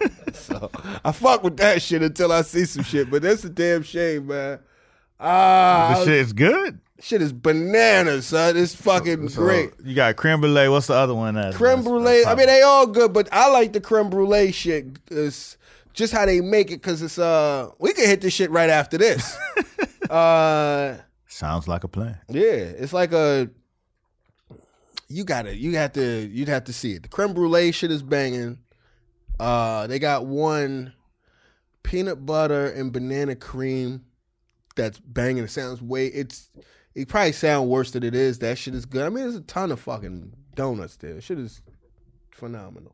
So I fuck with that shit until I see some shit. But that's a damn shame, man. Ah, The shit's good. shit is bananas, son. It's fucking So, great. You got creme brulee. What's the other one? That's, Creme that's- brulee. that's I mean, they all good, but I like the creme brulee shit. It's just how they make it, because it's uh, we can hit this shit right after this. uh, sounds like a plan. yeah, it's like a. You gotta, you have to, you'd have to see it. The creme brulee shit is banging. Uh, they got one peanut butter and banana cream that's banging. It sounds way. It's it probably sound worse than it is. That shit is good. I mean, there's a ton of fucking donuts there. Shit is phenomenal.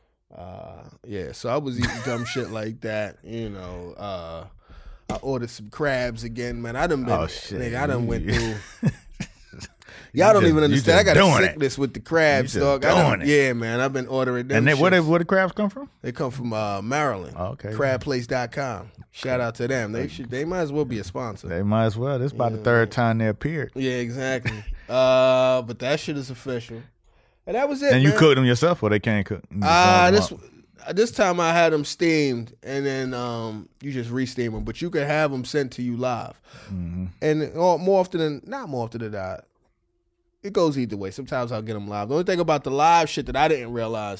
Uh, yeah. So I was eating dumb shit like that. You know. Uh, I ordered some crabs again, man. I done been, Oh, shit. nigga. I done went You- through. Y'all don't just- even you understand. I just got a doing it. sickness with the crabs, You just dog. I done, doing it. yeah, man. I've been ordering them. And they, where, they, shits. where the crabs come from? They come from uh, Maryland. Oh, okay. crab place dot com. Shout out to them. They should. They might as well be a sponsor. They might as well. This is about the third time they appeared. Yeah, exactly. uh, but that shit is official. And that was it. And you man. cook them yourself, or they can't cook? You just Uh, warm them this up? this time I had them steamed, and then um, you just re-steam them. But you could have them sent to you live. Mm-hmm. And uh, more often than not, more often than not, it goes either way. Sometimes I'll get them live. The only thing about the live shit that I didn't realize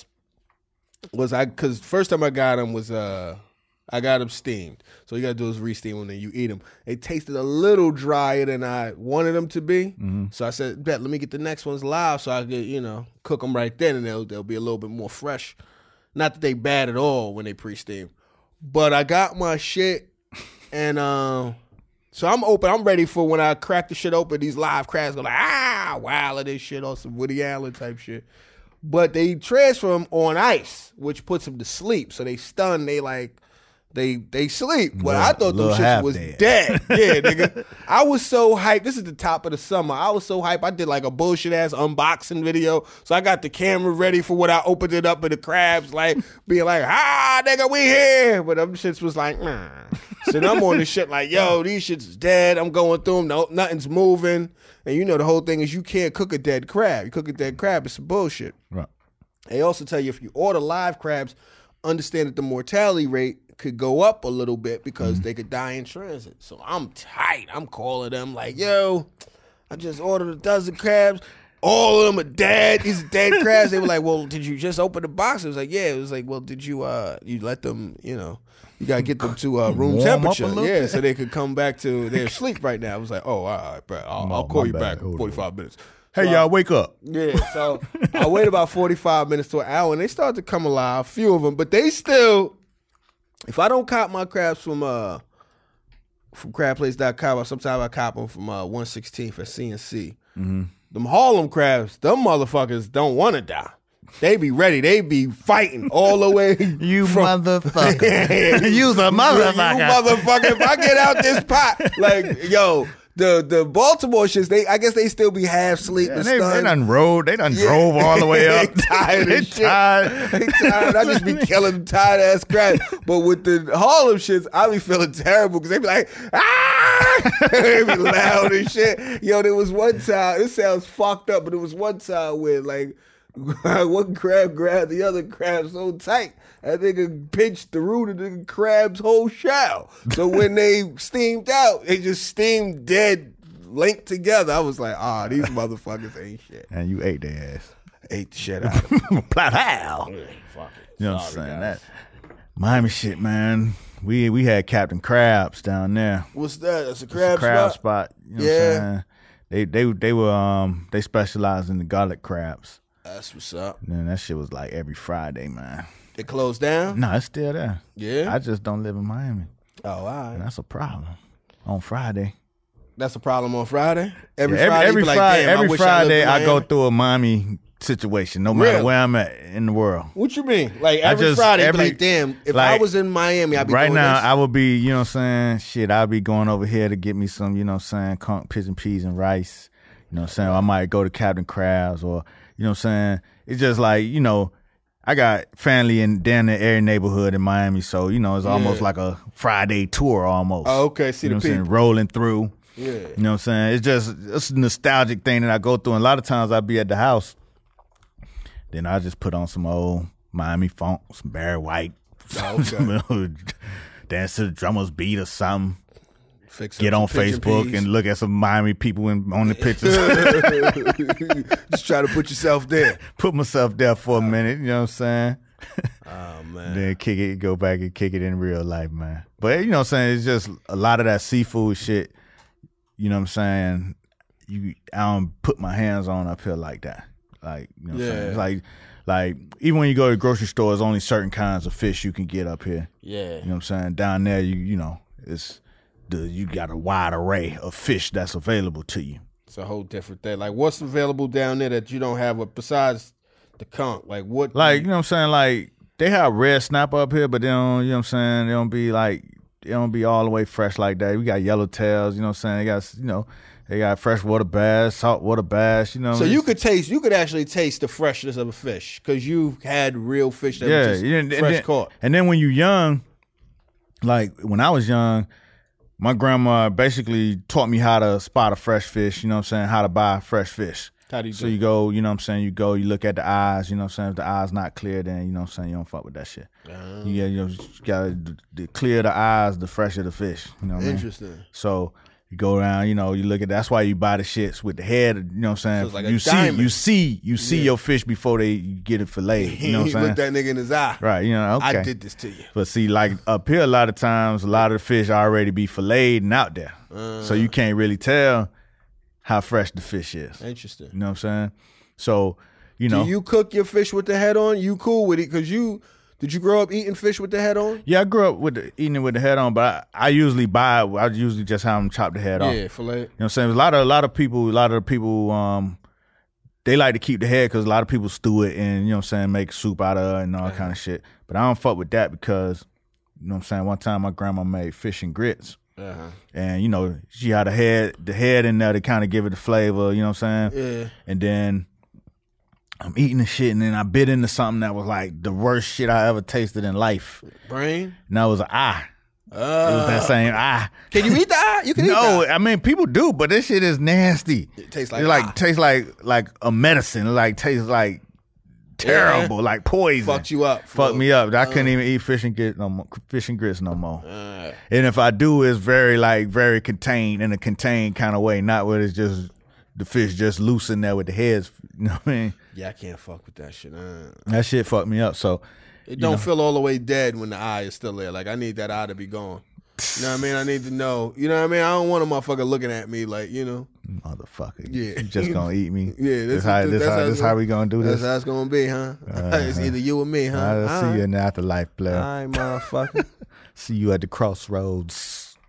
was I, because first time I got them was uh, I got them steamed. So you got to do is re-steam them, and you eat them. They tasted a little drier than I wanted them to be. Mm-hmm. So I said, bet, let me get the next ones live so I could, you know, cook them right then, and they'll, they'll be a little bit more fresh. Not that they bad at all when they pre-steam. But I got my shit, and um, so I'm open. I'm ready for when I crack the shit open, these live crabs go like, ah, wow, this shit on some Woody Allen type shit. But they transfer them on ice, which puts them to sleep. So they stun, they like, they they sleep. Well, Little- I thought them little shits half was dead. dead. Yeah, nigga. I was so hyped. This is the top of the summer. I was so hyped. I did like a bullshit ass unboxing video. So I got the camera ready for when I opened it up and the crabs like being like, ah, nigga, we here. But them shits was like, nah. So then I'm on this shit like, yo, these shits is dead. I'm going through them. No, nothing's moving. And you know the whole thing is you can't cook a dead crab. You cook a dead crab, it's some bullshit. Right. They also tell you if you order live crabs, understand that the mortality rate could go up a little bit because Mm-hmm. they could die in transit. So I'm tight. I'm calling them like, yo, I just ordered a dozen crabs. all of them are dead. These are dead crabs. They were like, well, did you just open the box? It was like, yeah. It was like, well, did you uh you let them, you know, you gotta get them to uh, room Warm temperature, up a little yeah, bit. so they could come back to their sleep right now. I was like, oh, all right, bro, I'll, Oh, I'll call my you bad. back in Hold forty-five minutes. Hey, So, y'all, wake up. yeah, so I wait about forty-five minutes to an hour, and they start to come alive, a few of them, but they still, if I don't cop my crabs from uh from crab place dot com, or sometimes I cop them from uh, one sixteenth at C N C. Mm-hmm. Them Harlem crabs, them motherfuckers don't want to die. They be ready. They be fighting all the way. You from- motherfucker. You's a motherfucker. You motherfucker. If I get out this pot, like, yo, the the Baltimore shits, they I guess they still be half sleep Yeah, and they, they stunned. done rode. They done Yeah. drove all the way up. They tired They as shit. tired. They tired. I just be killing them tired ass crabs. But with the Harlem shits, I be feeling terrible because they be like, ah! They be loud and shit. Yo, there was one time, it sounds fucked up, but it was one time where like one crab grabbed the other crab so tight, that nigga pinched the root of the crab's whole shell. So when they steamed out, they just steamed dead, linked together. I was like, ah, these motherfuckers ain't shit. And you ate their ass. Ate the shit out of them. Plot how? Yeah, fuck it. You know what I'm Sorry, saying? guys. That Miami shit, man. We we had Captain Crabs down there. What's that? That's a It's crab, a crab spot? spot. You know Yeah. what I'm saying? They they they were um they specialized in the garlic crabs. That's what's up. And that shit was like every Friday, man. It closed down? No, it's still there. Yeah? I just don't live in Miami. Oh, all right. And that's a problem. On Friday. That's a problem on Friday? Every Yeah, every Friday, every you be like, Friday, damn, I every wish Friday I, I, lived in go Miami. through a Miami situation, no matter Really? where I'm at in the world. What you mean? Like I every just- Friday, you every- be like, damn, if I like, was in Miami, I'd be Right doing now, this. I would be, you know what I'm saying? Shit, I'll be going over here to get me some, you know what I'm saying, conch pigeon peas and rice. You know what I'm saying? I might go to Captain Crabs or, you know what I'm saying? It's just like, you know, I got family in down in every neighborhood in Miami, so, you know, it's almost Yeah. like a Friday tour almost. Oh, okay. See You know the what I'm saying? people. Rolling through. Yeah. You know what I'm saying? It's just it's a nostalgic thing that I go through. And a lot of times I be at the house, then I just put on some old Miami funk, some Barry White, Oh, okay. dance to the drummer's beat or something. Fix Get up on some pigeon Facebook peas. and look at some Miami people in, on the pictures. Just try to put yourself there. Put myself there for a minute. You know what I'm saying? Oh, man. Then kick it, go back and kick it in real life, man. But you know what I'm saying? It's just a lot of that seafood shit. You know what I'm saying? You, I don't put my hands on up here like that. Like, you know what I'm saying? Yeah. It's like, like even when you go to the grocery store, there's only certain kinds of fish you can get up here. Yeah. You know what I'm saying? Down there, you you know, it's the you got a wide array of fish that's available to you. It's a whole different thing. Like, what's available down there that you don't have with, besides the conch? Like, what? Like, you know what I'm saying? Like, they have red snapper up here, but they don't, you know what I'm saying? They don't be like, they don't be all the way fresh like that. We got yellowtails, you know what I'm saying? They got, you know, they got freshwater bass, saltwater bass, you know. So it's- you could taste, you could actually taste the freshness of a fish because you've had real fish that yeah, was just and, and fresh then, caught. And then when you young, like when I was young, my grandma basically taught me how to spot a fresh fish, you know what I'm saying? How to buy fresh fish. How do you So do you it? go, you know what I'm saying? You go, you look at the eyes, you know what I'm saying? If the eye's not clear, then you know what I'm saying? You don't fuck with that shit. Uh-huh. You, got, you, know, you gotta d- d- clear the eyes, the fresher the fish. You know what I mean? Interesting. So you go around, you know, you look at that's why you buy the shits with the head, you know what I'm saying? So it's like a you see diamond. you see you see Yeah. your fish before they get it filleted. You know what I'm saying? Look that nigga in his eye. Right, you know, okay. I did this to you. But see, like up here, a lot of times, a lot of the fish already be filleted and out there, Uh. so you can't really tell how fresh the fish is. Interesting. You know what I'm saying? So, you know, Do you cook your fish with the head on? You cool with it? Because you, did you grow up eating fish with the head on? yeah, I grew up with the, eating it with the head on, but I, I usually buy. it. I usually just have them chop the head off. You know Yeah, fillet. what I'm saying? A lot of a lot of people, a lot of the people, um, they like to keep the head because a lot of people stew it and you know what I'm saying, make soup out of it and all that kind of shit. But I don't fuck with that because you know what I'm saying. One time my grandma made fish and grits. Uh-huh. And you know she had the head, the head in there to kind of give it the flavor. You know what I'm saying? Yeah. And then I'm eating the shit, and then I bit into something that was like the worst shit I ever tasted in life. Brain? And that was an eye. Uh, It was that same eye. Can you eat the eye? You can eat No, the eye. I mean people do, but this shit is nasty. It tastes like it like eye. tastes like like a medicine. It like tastes like terrible, like poison. Fucked you up. Fucked fool. me up. I couldn't even eat fish and grits no more. Fish and grits no more. Uh, And if I do, it's very like very contained in a contained kind of way, not where it's just the fish just loose in there with the heads. You know what I mean? Yeah, I can't fuck with that shit. Uh, That shit fucked me up. So it don't know. feel all the way dead when the eye is still there. Like I need that eye to be gone. You know what I mean? I need to know. You know what I mean? I don't want a motherfucker looking at me like, you know. motherfucker, Yeah. you just gonna eat me. Yeah, This how this how this how we gonna do That's this. how it's gonna be, huh? It's either you or me, huh? I'll All see right. you in the afterlife, player. All right, motherfucker. See you at the crossroads.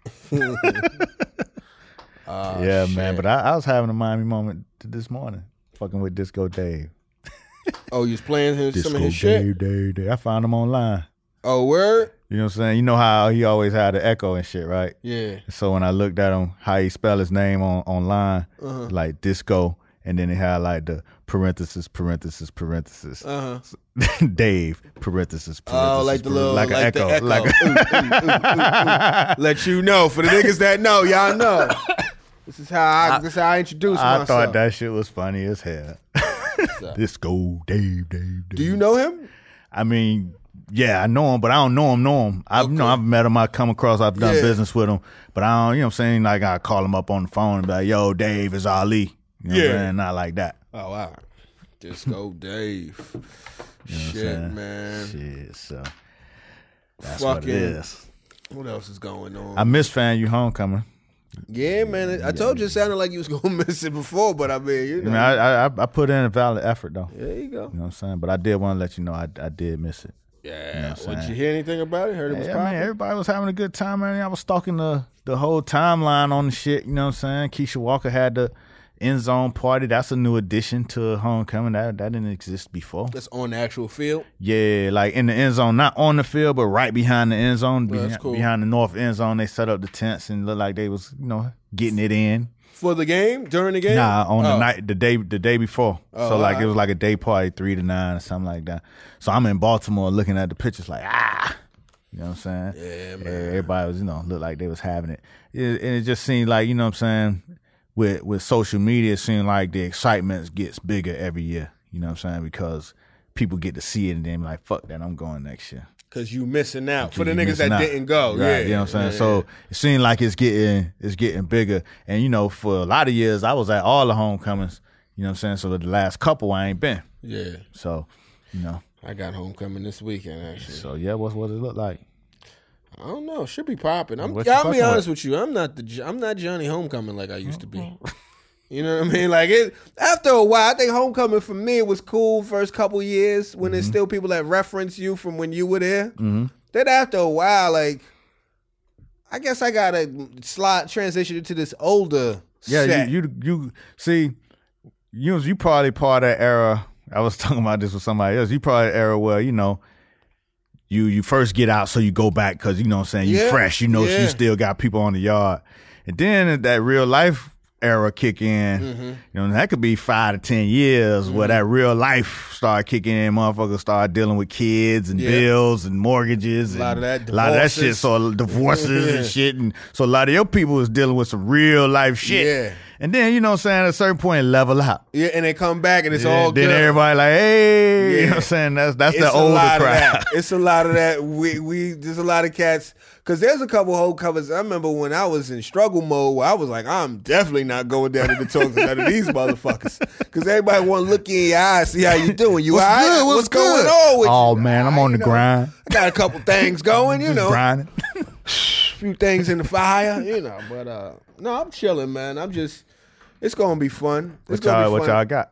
Oh, yeah, shit. man. But I, I was having a Miami moment this morning, fucking with Disco Dave. Oh, you was playing his, Disco some of his Dave, shit? Dave, Dave. I found him online. Oh, word? You know what I'm saying? You know how he always had the echo and shit, right? Yeah. So when I looked at him, how he spell his name on online, Uh-huh. like Disco, and then it had like the parenthesis, parenthesis, parenthesis. Uh-huh. Dave, parenthesis, parenthesis. Oh, like the little, like, like an the echo. echo. Like a- Ooh, ooh, ooh, ooh, ooh. Let you know. For the niggas that know, y'all know. This is how I, this is how I introduce I myself. thought that shit was funny as hell. Disco, Dave, Dave, Dave. Do you know him? I mean, yeah, I know him, but I don't know him, know him. I've, you know, I've met him, I come across, I've done Yeah. business with him, but I don't, you know what I'm saying? Like, I call him up on the phone and be like, yo, Dave, it's Ali. You know what I'm Yeah. saying? Not like that. Oh, wow. Disco Dave. You know what I'm Shit, saying? man. Shit, so that's what Fucking- it is. What else is going on? I miss Fan You Homecoming. yeah, man. I told you it sounded like you was going to miss it before, but I mean, you I know. mean, I, I, I put in a valid effort, though. there you go. You know what I'm saying? But I did want to let you know I, I did miss it. Yeah. what I'm Well, did saying? you hear anything about it? Heard it was Yeah, I mean, popping? everybody was having a good time, man. I was stalking the the whole timeline on the shit, you know what I'm saying? Keisha Walker had the end zone party. That's a new addition to Homecoming. That that didn't exist before. That's on the actual field. Yeah, like in the end zone, not on the field, but right behind the end zone, Well, that's behind, cool. behind the north end zone. They set up the tents and looked like they was, you know, getting it in. For the game? During the game? Nah, on the Oh. night, the day, the day before. Oh, so like alright. it was like a day party, three to nine or something like that. So I'm in Baltimore looking at the pictures, like ah, you know what I'm saying? Yeah, man. Everybody was, you know, looked like they was having it. it, and it just seemed like, you know what I'm saying? With with social media, it seemed like the excitement gets bigger every year. You know what I'm saying? Because people get to see it and then be like, fuck that, I'm going next year. Because you missing out. For the You niggas missing that out. didn't go. Right, Yeah. you know what I'm saying? Yeah. So it seemed like it's getting it's getting bigger. And you know, for a lot of years I was at all the homecomings, you know what I'm saying? So the last couple I ain't been. Yeah. So, you know. I got homecoming this weekend, actually. So yeah, what's what it look like? I don't know. Should be popping. I'm, What you I'll be fucking honest with? with you. I'm not the Jo- I'm not Johnny Homecoming like I used to be. You know what I mean? Like it after a while, I think homecoming for me was cool first couple years when there's still people that reference you from when you were there. Mm-hmm. Then after a while, like I guess I gotta slide transition into this older Yeah, set. you, you you see, you you probably part of that era. I was talking about this with somebody else. You probably the era where, you know, you you first get out, so you go back because, you know what I'm saying, you Yeah, fresh, you know, yeah. you still got people on the yard. And then that real life era kick in, Mm-hmm. you know, that could be five to ten years where that real life start kicking in. Motherfuckers start dealing with kids and Yeah. bills and mortgages. A lot and of that, a lot of that shit. divorces. So divorces Yeah. and shit. And so a lot of your people was dealing with some real life shit. Yeah. And then, you know what I'm saying, at a certain point, level out. Yeah, and they come back and it's Yeah, all then good. everybody like, hey, you Yeah. know what I'm saying? That's that's It's the a older lot of crowd. that. It's a lot of that. We we there's a lot of cats because there's a couple whole covers. I remember when I was in struggle mode where I was like, I'm definitely not going down to the talk to none of these motherfuckers because everybody want to look in your eyes, see how you doing. You What's all right? good? What's going good? on with Oh, you? man, I'm All on the you know, grind. I got a couple things going, you Just know, grinding. a few things in the fire, you know. But uh, no, I'm chilling, man. I'm just. It's gonna be fun. It's What gonna y'all, be what fun. y'all got?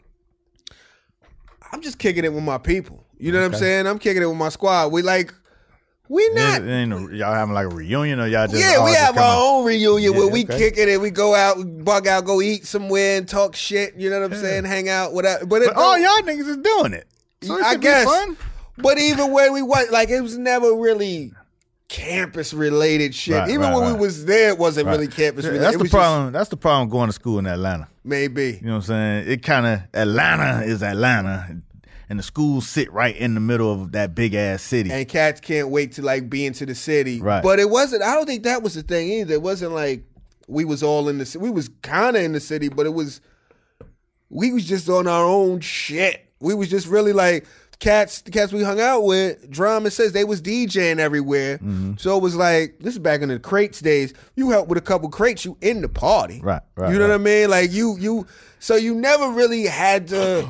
I'm just kicking it with my people. You know what I'm Okay. saying? I'm kicking it with my squad. We like, we not. Ain't- ain't a- y'all having like a reunion or y'all just Yeah, all we just have come our out? own reunion Yeah, where we okay. kick it and we go out, bug out, go eat somewhere and talk shit. You know what I'm saying? Hang out, whatever. But, it But all don't- y'all niggas is doing it. So it I should guess. be fun. But even when we went, like it was never really campus related shit. Right, even right, when right. we was there, it wasn't Right. really campus related. That's It the was just- problem. That's the problem going to school in Atlanta. maybe. You know what I'm saying? It kind of, Atlanta is Atlanta, and the schools sit right in the middle of that big ass city. And cats can't wait to like be into the city. Right. But it wasn't. I don't think that was the thing either. It wasn't like we was all in the. ci- We was kind of in the city, but it was. We was just on our own shit. We was just really like cats, the cats we hung out with, Drama says they was DJing everywhere. Mm-hmm. So it was like, this is back in the crates days. You helped with a couple crates, you in the party. Right, right. You know right. what I mean? Like you, you. So you never really had to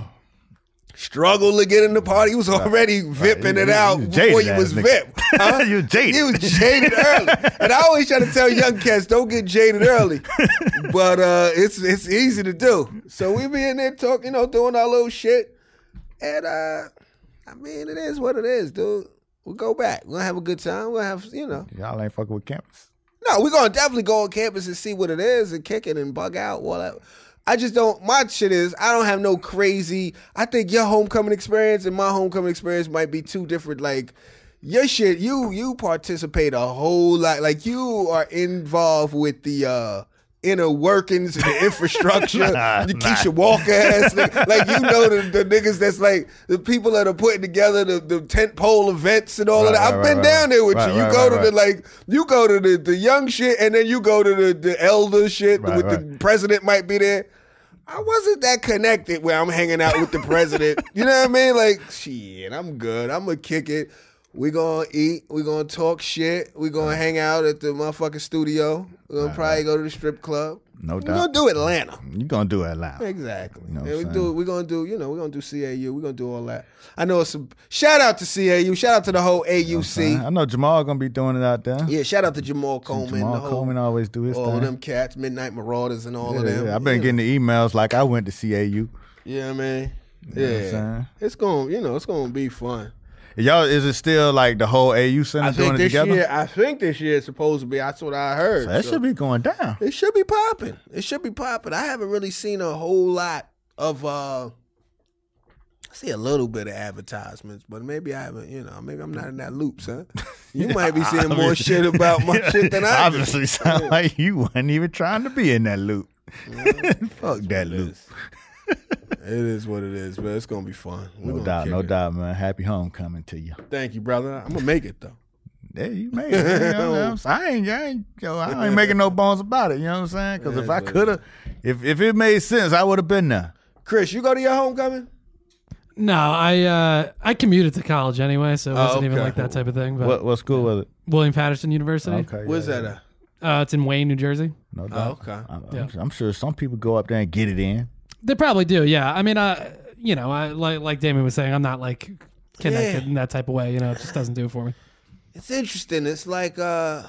struggle to get in the party. You was already vipping You- it you- out you before you jaded was ass vip. nigga. Huh? You jaded. You was jaded early. And I always try to tell young cats, don't get jaded early. But uh, it's it's easy to do. So we be in there talking, you know, doing our little shit. And uh, I mean, it is what it is, dude. We'll go back. We're gonna have a good time. We'll have, you know. Y'all ain't fucking with campus. No, we're gonna definitely go on campus and see what it is and kick it and bug out. Whatever. I just don't. My shit is I don't have no crazy. I think your homecoming experience and my homecoming experience might be two different. Like your shit, you you participate a whole lot. Like you are involved with the uh, inner workings and the infrastructure. Nah, the nah. Keisha Walker ass, like, like you know the, the niggas that's like the people that are putting together the, the tent pole events and all of Right, that. right, I've been right, down there with right, you. You right, go right, to right. the like you go to the, the young shit and then you go to the, the elder shit Right, with right. the president might be there. I wasn't that connected where I'm hanging out with the president. You know what I mean? Like, shit, I'm good. I'm gonna kick it. We gonna eat. We gonna talk shit. We gonna hang out at the motherfucking studio. We're gonna probably go to the strip club. No We're doubt. gonna do Atlanta. You gonna do it loud. Exactly. You know what And we I'm do. saying? We're gonna do. You know, we're gonna do C A U. We're gonna do all that. I know it's some. Shout out to C A U. Shout out to the whole A U C. I know Jamal gonna be doing it out there. Yeah. Shout out to Jamal Coleman. Jamal the whole, Coleman always do his all thing. of them cats, Midnight Marauders, and all Yeah, of them. yeah. I've been Yeah. getting the emails like I went to C A U. Yeah, man. know what I'm Yeah, saying? it's gonna, you know, it's gonna be fun. Y'all, is it still like the whole A U center I doing think it this together? year, I think this year is supposed to be. That's what I heard. So that So should be going down. It should be popping. It should be popping. I haven't really seen a whole lot of. uh I see a little bit of advertisements, but maybe I haven't. You know, maybe I'm not in that loop, son. You might be seeing more shit about my shit than I do. Obviously, sound like you wasn't even trying to be in that loop. Fuck that It loop. is. It is what it is, but it's gonna be fun. We're No gonna doubt, kick no it. doubt, man. Happy homecoming to you. Thank you, brother. I'm gonna make it though. Yeah, you made it. You know what I'm saying? I ain't, I ain't, yo, I ain't making no bones about it. You know what I'm saying? Because if I could have, if if it made sense, I would have been there. Chris, you go to your homecoming? No, I uh, I commuted to college anyway, so it Oh, wasn't even okay. like that type of thing. But What what school was it? William Patterson University. Okay, Where's yeah, that yeah. at? Uh, it's in Wayne, New Jersey. No doubt. okay. I'm, Yeah. I'm, I'm sure some people go up there and get it in. They probably do. Yeah. I mean, uh, you know, I like like Damien was saying, I'm not like connected Yeah. in that type of way. You know, it just doesn't do it for me. It's interesting. It's like, uh,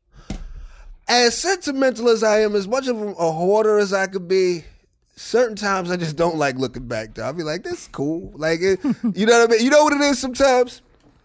as sentimental as I am, as much of a hoarder as I could be, certain times I just don't like looking back, though. I'll be like, this is cool. Like, it, you know what I mean? You know what it is sometimes?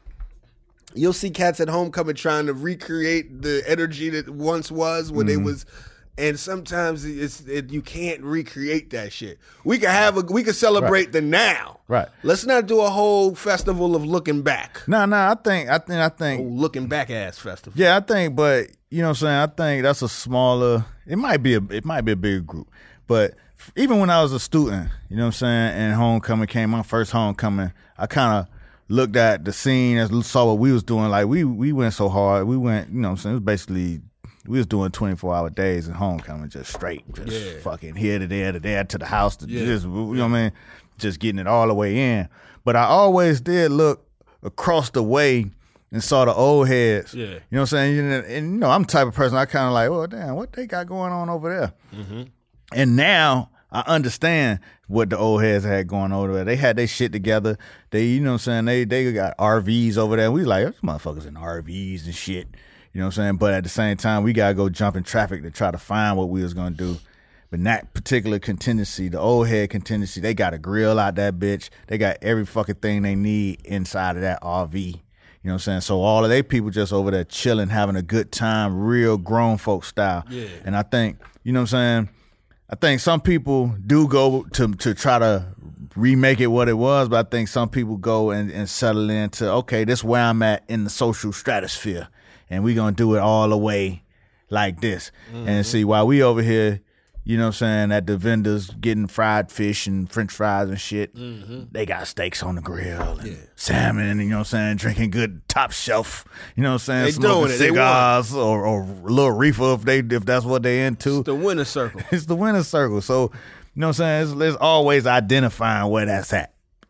You'll see cats at homecoming trying to recreate the energy that once was when they was, and sometimes it's it, you can't recreate that shit. We can have a we can celebrate the now. Right. Let's not do a whole festival of looking back. No, no, I think, I think, I Oh, think, looking back ass festival. yeah, I think, but you know what I'm saying? I think that's a smaller. It might be a, it might be a bigger group, but even when I was a student, you know what I'm saying, and homecoming came, my first homecoming, I kind of looked at the scene and saw what we was doing. Like we we went so hard, we went, you know what I'm saying, it was basically. We was doing twenty-four hour days in homecoming, just straight, just Yeah. fucking here to there to there to the house to Yeah. just, you know what I mean, just getting it all the way in. But I always did look across the way and saw the old heads. Yeah. You know what I'm saying? And, and you know, I'm the type of person I kind of like, oh damn, what they got going on over there? Mm-hmm. And now I understand what the old heads had going over there. They had their shit together. They, you know what I'm saying? They they got R Vs over there. We like, those motherfuckers in R Vs and shit. You know what I'm saying? But at the same time, we got to go jump in traffic to try to find what we was going to do. But that particular contingency, the old head contingency, they got a grill out that bitch. They got every fucking thing they need inside of that R V. You know what I'm saying? So all of they people just over there chilling, having a good time, real grown folk style. Yeah. And I think, you know what I'm saying? I think some people do go to to try to remake it what it was, but I think some people go and, and settle into, okay, this is where I'm at in the social stratosphere. And we gonna do it all the way like this. Mm-hmm. And see, while we over here, you know what I'm saying, at the vendors getting fried fish and french fries and shit, mm-hmm. they got steaks on the grill and yeah. salmon, you know what I'm saying, drinking good top shelf, you know what I'm saying, they smoking doing it. cigars or, or a little reefer if they if that's what they into. It's the winner circle. It's the winner circle. So, you know what I'm saying, it's, it's always identifying where that's at.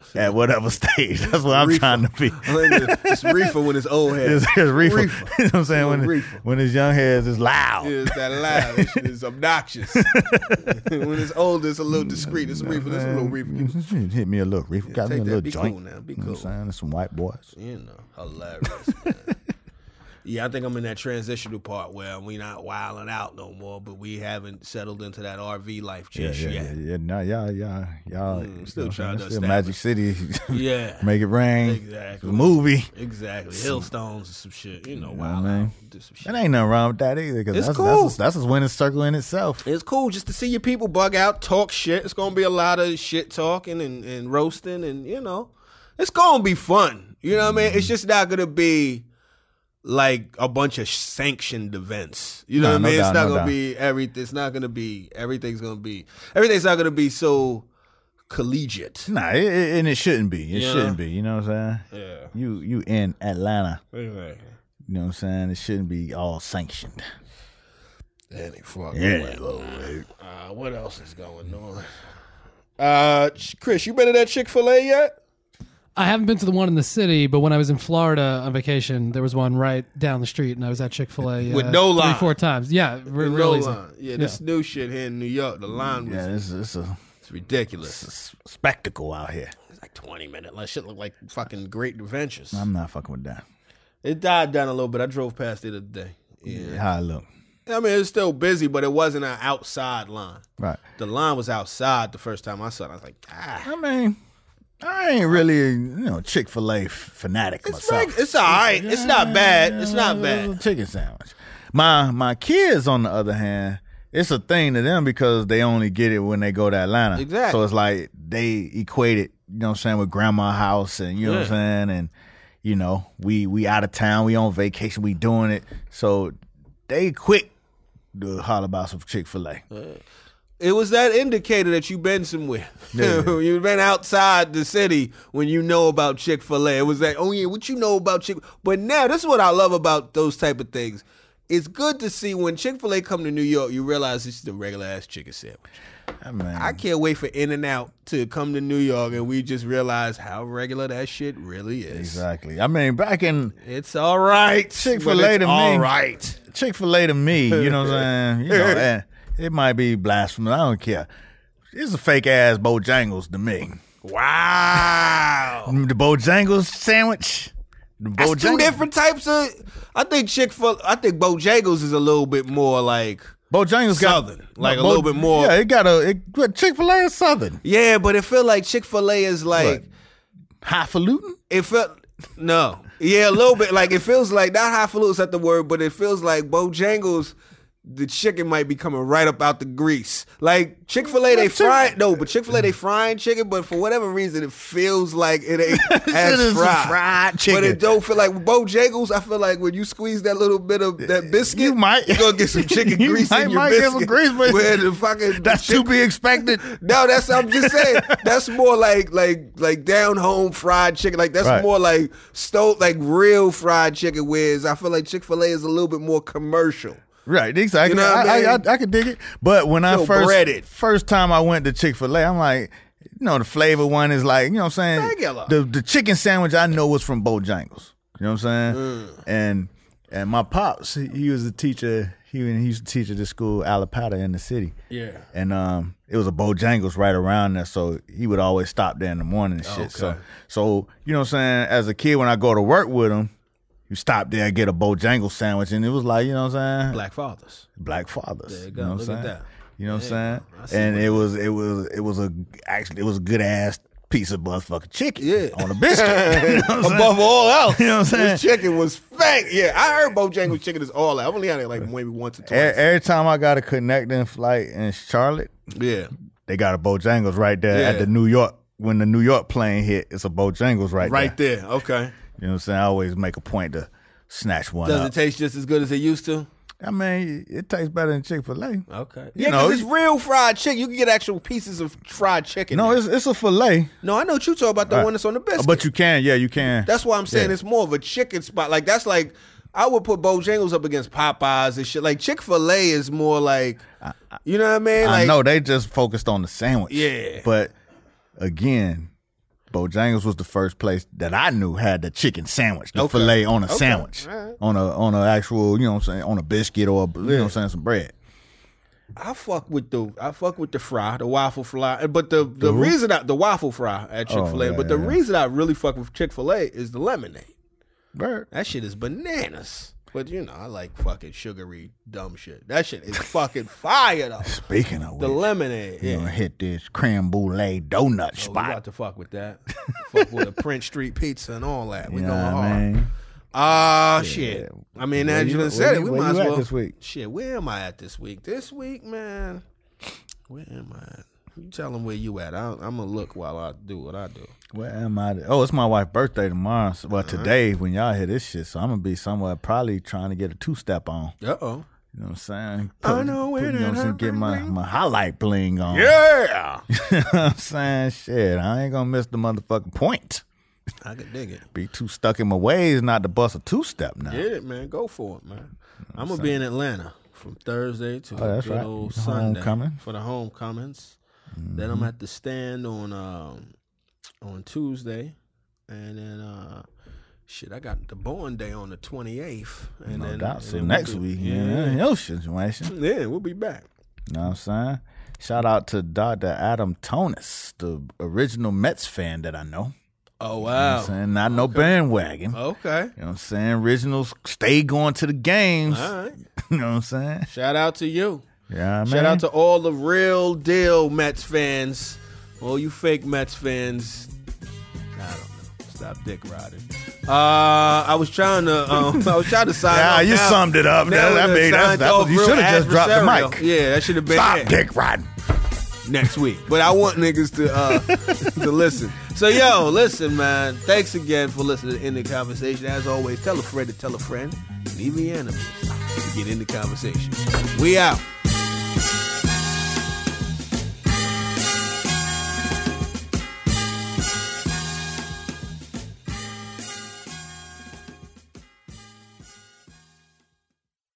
at whatever stage. That's what I'm Reefer. trying to be. It's reefer when it's old head. It's, it's reefer. Reefer. You know what I'm saying? When, Reefer. when it's young heads, it's loud. Yeah, it's that loud. That shit is obnoxious. When it's old, it's a little discreet. It's a reefer. It's a little reefer. Hit me a little reefer. Got me a take that. little Be joint. cool now. Be You know what cool. I'm saying? There's some white boys. You know, hilarious, man. Yeah, I think I'm in that transitional part where we not wilding out no more, but we haven't settled into that R V life Yeah, just yeah, yet. yeah, yeah. No, y'all, y'all, y'all. Mm, still you know, trying to still Magic City. Yeah. Make it rain. Exactly. The movie. Exactly. Hillstones and some shit. You know, You know wild what I mean? out. Do some shit. That ain't nothing wrong with that either. Cause It's that's, cool. That's a, that's a winning circle in itself. It's cool just to see your people bug out, talk shit. It's gonna be a lot of shit talking and, and roasting, and you know, it's gonna be fun. You know what I mean? It's just not gonna be like a bunch of sanctioned events. You know Nah, what I no mean? doubt, it's not no gonna doubt. be everything. It's not gonna be everything's gonna be everything's not gonna be so collegiate. Nah, it, it, and it shouldn't be. It Yeah. shouldn't be. You know what I'm saying? Yeah. You you in Atlanta. Anyway. You know what I'm saying? It shouldn't be all sanctioned. Any fuck. Yeah. Uh, what else is going on? Uh, Chris, you been to that Chick-fil-A yet? I haven't been to the one in the city, but when I was in Florida on vacation, there was one right down the street, and I was at Chick-fil-A uh, With no three, line. four times. Yeah, re- No real easy. line. Yeah, this new shit here in New York, the line was Yeah, it's, it's a it's ridiculous. it's a spectacle out here. It's like twenty minutes. That shit look like fucking Great Adventures. I'm not fucking with that. It died down a little bit. I drove past it the other day. Yeah. How I look. I mean, it's still busy, but it wasn't an outside line. Right. The line was outside the first time I saw it. I was like, ah. I mean, I ain't really a, you know, Chick-fil-A fanatic It's myself. reg- it's all right. It's not bad. It's not It's a bad. chicken sandwich. My my kids, on the other hand, it's a thing to them because they only get it when they go to Atlanta. Exactly. So it's like they equate it, you know what I'm saying, with grandma house and you know what I'm saying, and you know, we we out of town, we on vacation, we doing it. So they quick to holler about some Chick-fil-A. It was that indicator that you've been somewhere. Yeah. You've been outside the city when you know about Chick-fil-A. It was like, oh yeah, what you know about Chick? But now, this is what I love about those type of things. It's good to see when Chick-fil-A come to New York, you realize it's the regular ass chicken sandwich. I mean, I can't wait for In-N-Out to come to New York and we just realize how regular that shit really is. exactly. I mean, back in It's all right. Chick-fil-A but it's to me. all right. Chick-fil-A to me, you know what I'm saying? You know, eh, it might be blasphemous. I don't care. It's a fake ass Bojangles to me. Wow. The Bojangles sandwich. The That's two Bojangles- different types of. I think Chick-fil. I think Bojangles is a little bit more like Bojangles got Southern, like a Bo- little bit more. Yeah, it got a it, but Chick-fil-A is Southern. Yeah, but it feel like Chick-fil-A is like What? Highfalutin. it felt no. Yeah, a little bit like it feels like not highfalutin's at the word, but it feels like Bojangles. The chicken might be coming right up out the grease. Like Chick-fil-A, they What chick- fry no, but Chick-fil-A they frying chicken, but for whatever reason, it feels like it ain't Shit as is some fried. fried chicken. But it don't feel like with Bojangles. I feel like when you squeeze that little bit of that biscuit, You might- you're gonna get some chicken You grease might- in your might get biscuit. some grease, but where the fucking That's chick- to be expected. No, that's I'm just saying. That's more like like like down home fried chicken. Like that's Right. more like stove like real fried chicken. Whereas I feel like Chick-fil-A is a little bit more commercial. Right, exactly. You know what I I, mean? I, I, I could dig it. But when I So first breaded. first time I went to Chick-fil-A, I'm like, you know, the flavor one is like, you know what I'm saying? Regular. The the chicken sandwich I know was from Bojangles. You know what I'm saying? Mm. And and my pops, he, he was a teacher. He, he used to teach at the school Alapata in the city. Yeah. And um, it was a Bojangles right around there, so he would always stop there in the morning and shit. So Okay. so you know what I'm saying? As a kid, when I go to work with him, you stop there and get a Bojangles sandwich, and it was like, you know what I'm saying? Black fathers. Black fathers. There you You go. know what Look I'm at saying? that. You know what I'm There you saying? go. I see And what it was it was it was a actually it was a good ass piece of motherfucking chicken Yeah. on a biscuit. You know what I'm saying? Above all else, You know what I'm saying? this chicken was fake. Yeah, I heard Bojangles chicken is all out. I've only had it like maybe once or twice. Every, every time I got a connecting flight in Charlotte, yeah. they got a Bojangles right there Yeah. at the New York. When the New York plane hit, it's a Bojangles right, Right there. there. Okay. You know what I'm saying? I always make a point to snatch one Does up. it taste just as good as it used to? I mean, it tastes better than Chick-fil-A. Okay. You Yeah, know, because it's real fried chicken. You can get actual pieces of fried chicken. No, there. it's it's a fillet. No, I know what you talking about, the Right. one that's on the biscuit. But you can, yeah, you can. That's why I'm saying Yeah. it's more of a chicken spot. Like that's like I would put Bojangles up against Popeyes and shit. Like Chick-fil-A is more like, you know what I mean? Like, I know they just focused on the sandwich. Yeah. But again, Bojangles was the first place that I knew had the chicken sandwich, the Okay. filet on a Okay. sandwich, All right. on a on a actual, you know what I'm saying, on a biscuit or you know what I'm saying, some bread. I fuck with the I fuck with the fry, the waffle fry. But the the who? reason I, the waffle fry at Chick-fil-A, Oh, yeah, but the yeah. reason I really fuck with Chick-fil-A is the lemonade. Bird. That shit is bananas. But you know, I like fucking sugary dumb shit. That shit is fucking fire though. Speaking of The which, lemonade. you Yeah. gonna hit this creme brulee donut Oh, we spot. about to fuck with that. Fuck with a Prince Street pizza and all that. We You going know what hard. I mean? Ah, shit. I mean, Where as you- you done where said you- it, we where might you as at well. this week? Shit, where am I at this week? This week, man. Where am I at? You tell them where you at. I, I'm gonna look while I do what I do. Where am I? Oh, it's my wife's birthday tomorrow. So, well, Uh-huh. today when y'all hear this shit, so I'm gonna be somewhere probably trying to get a two step on. Uh oh. You know what I'm saying? I know where you know what I'm that saying? Get my, happened. my highlight bling on. Yeah. You know what I'm saying? Shit, I ain't gonna miss the motherfucking point. I can dig it. Be too stuck in my ways not to bust a two step now. Get it, man. Go for it, man. I'm gonna be in Atlanta from Thursday to Oh, that's good right. old The Sunday homecoming. for the homecomings. Then I'm at the stand on um, on Tuesday, and then uh, shit, I got the born day on the twenty-eighth. And No then, doubt. and So then next we'll be- week, yeah, yeah, your situation. yeah, we'll be back. You know what I'm saying? Shout out to Doctor Adam Tonis, the original Mets fan that I know. Oh You know what wow. I'm saying? Not no bandwagon. Okay. You know what I'm saying? Originals stay going to the games. All right. You know what I'm saying? Shout out to you. Yeah, man. Shout out to all the real deal Mets fans. All you fake Mets fans. I don't know. Stop dick riding. Uh, I was trying to. Um, I was trying to sign. Yeah, off. you Now- summed it up. now That- we that made- done that's- signed that was- off you real shoulda just dropped the adversarial. mic. Yeah, that should have been Stop it dick riding. next week. But I want niggas to uh, to listen. So yo, listen, man. Thanks again for listening to In the Conversation. As always, tell a friend to tell a friend. And even your enemies to get in the conversation. We out.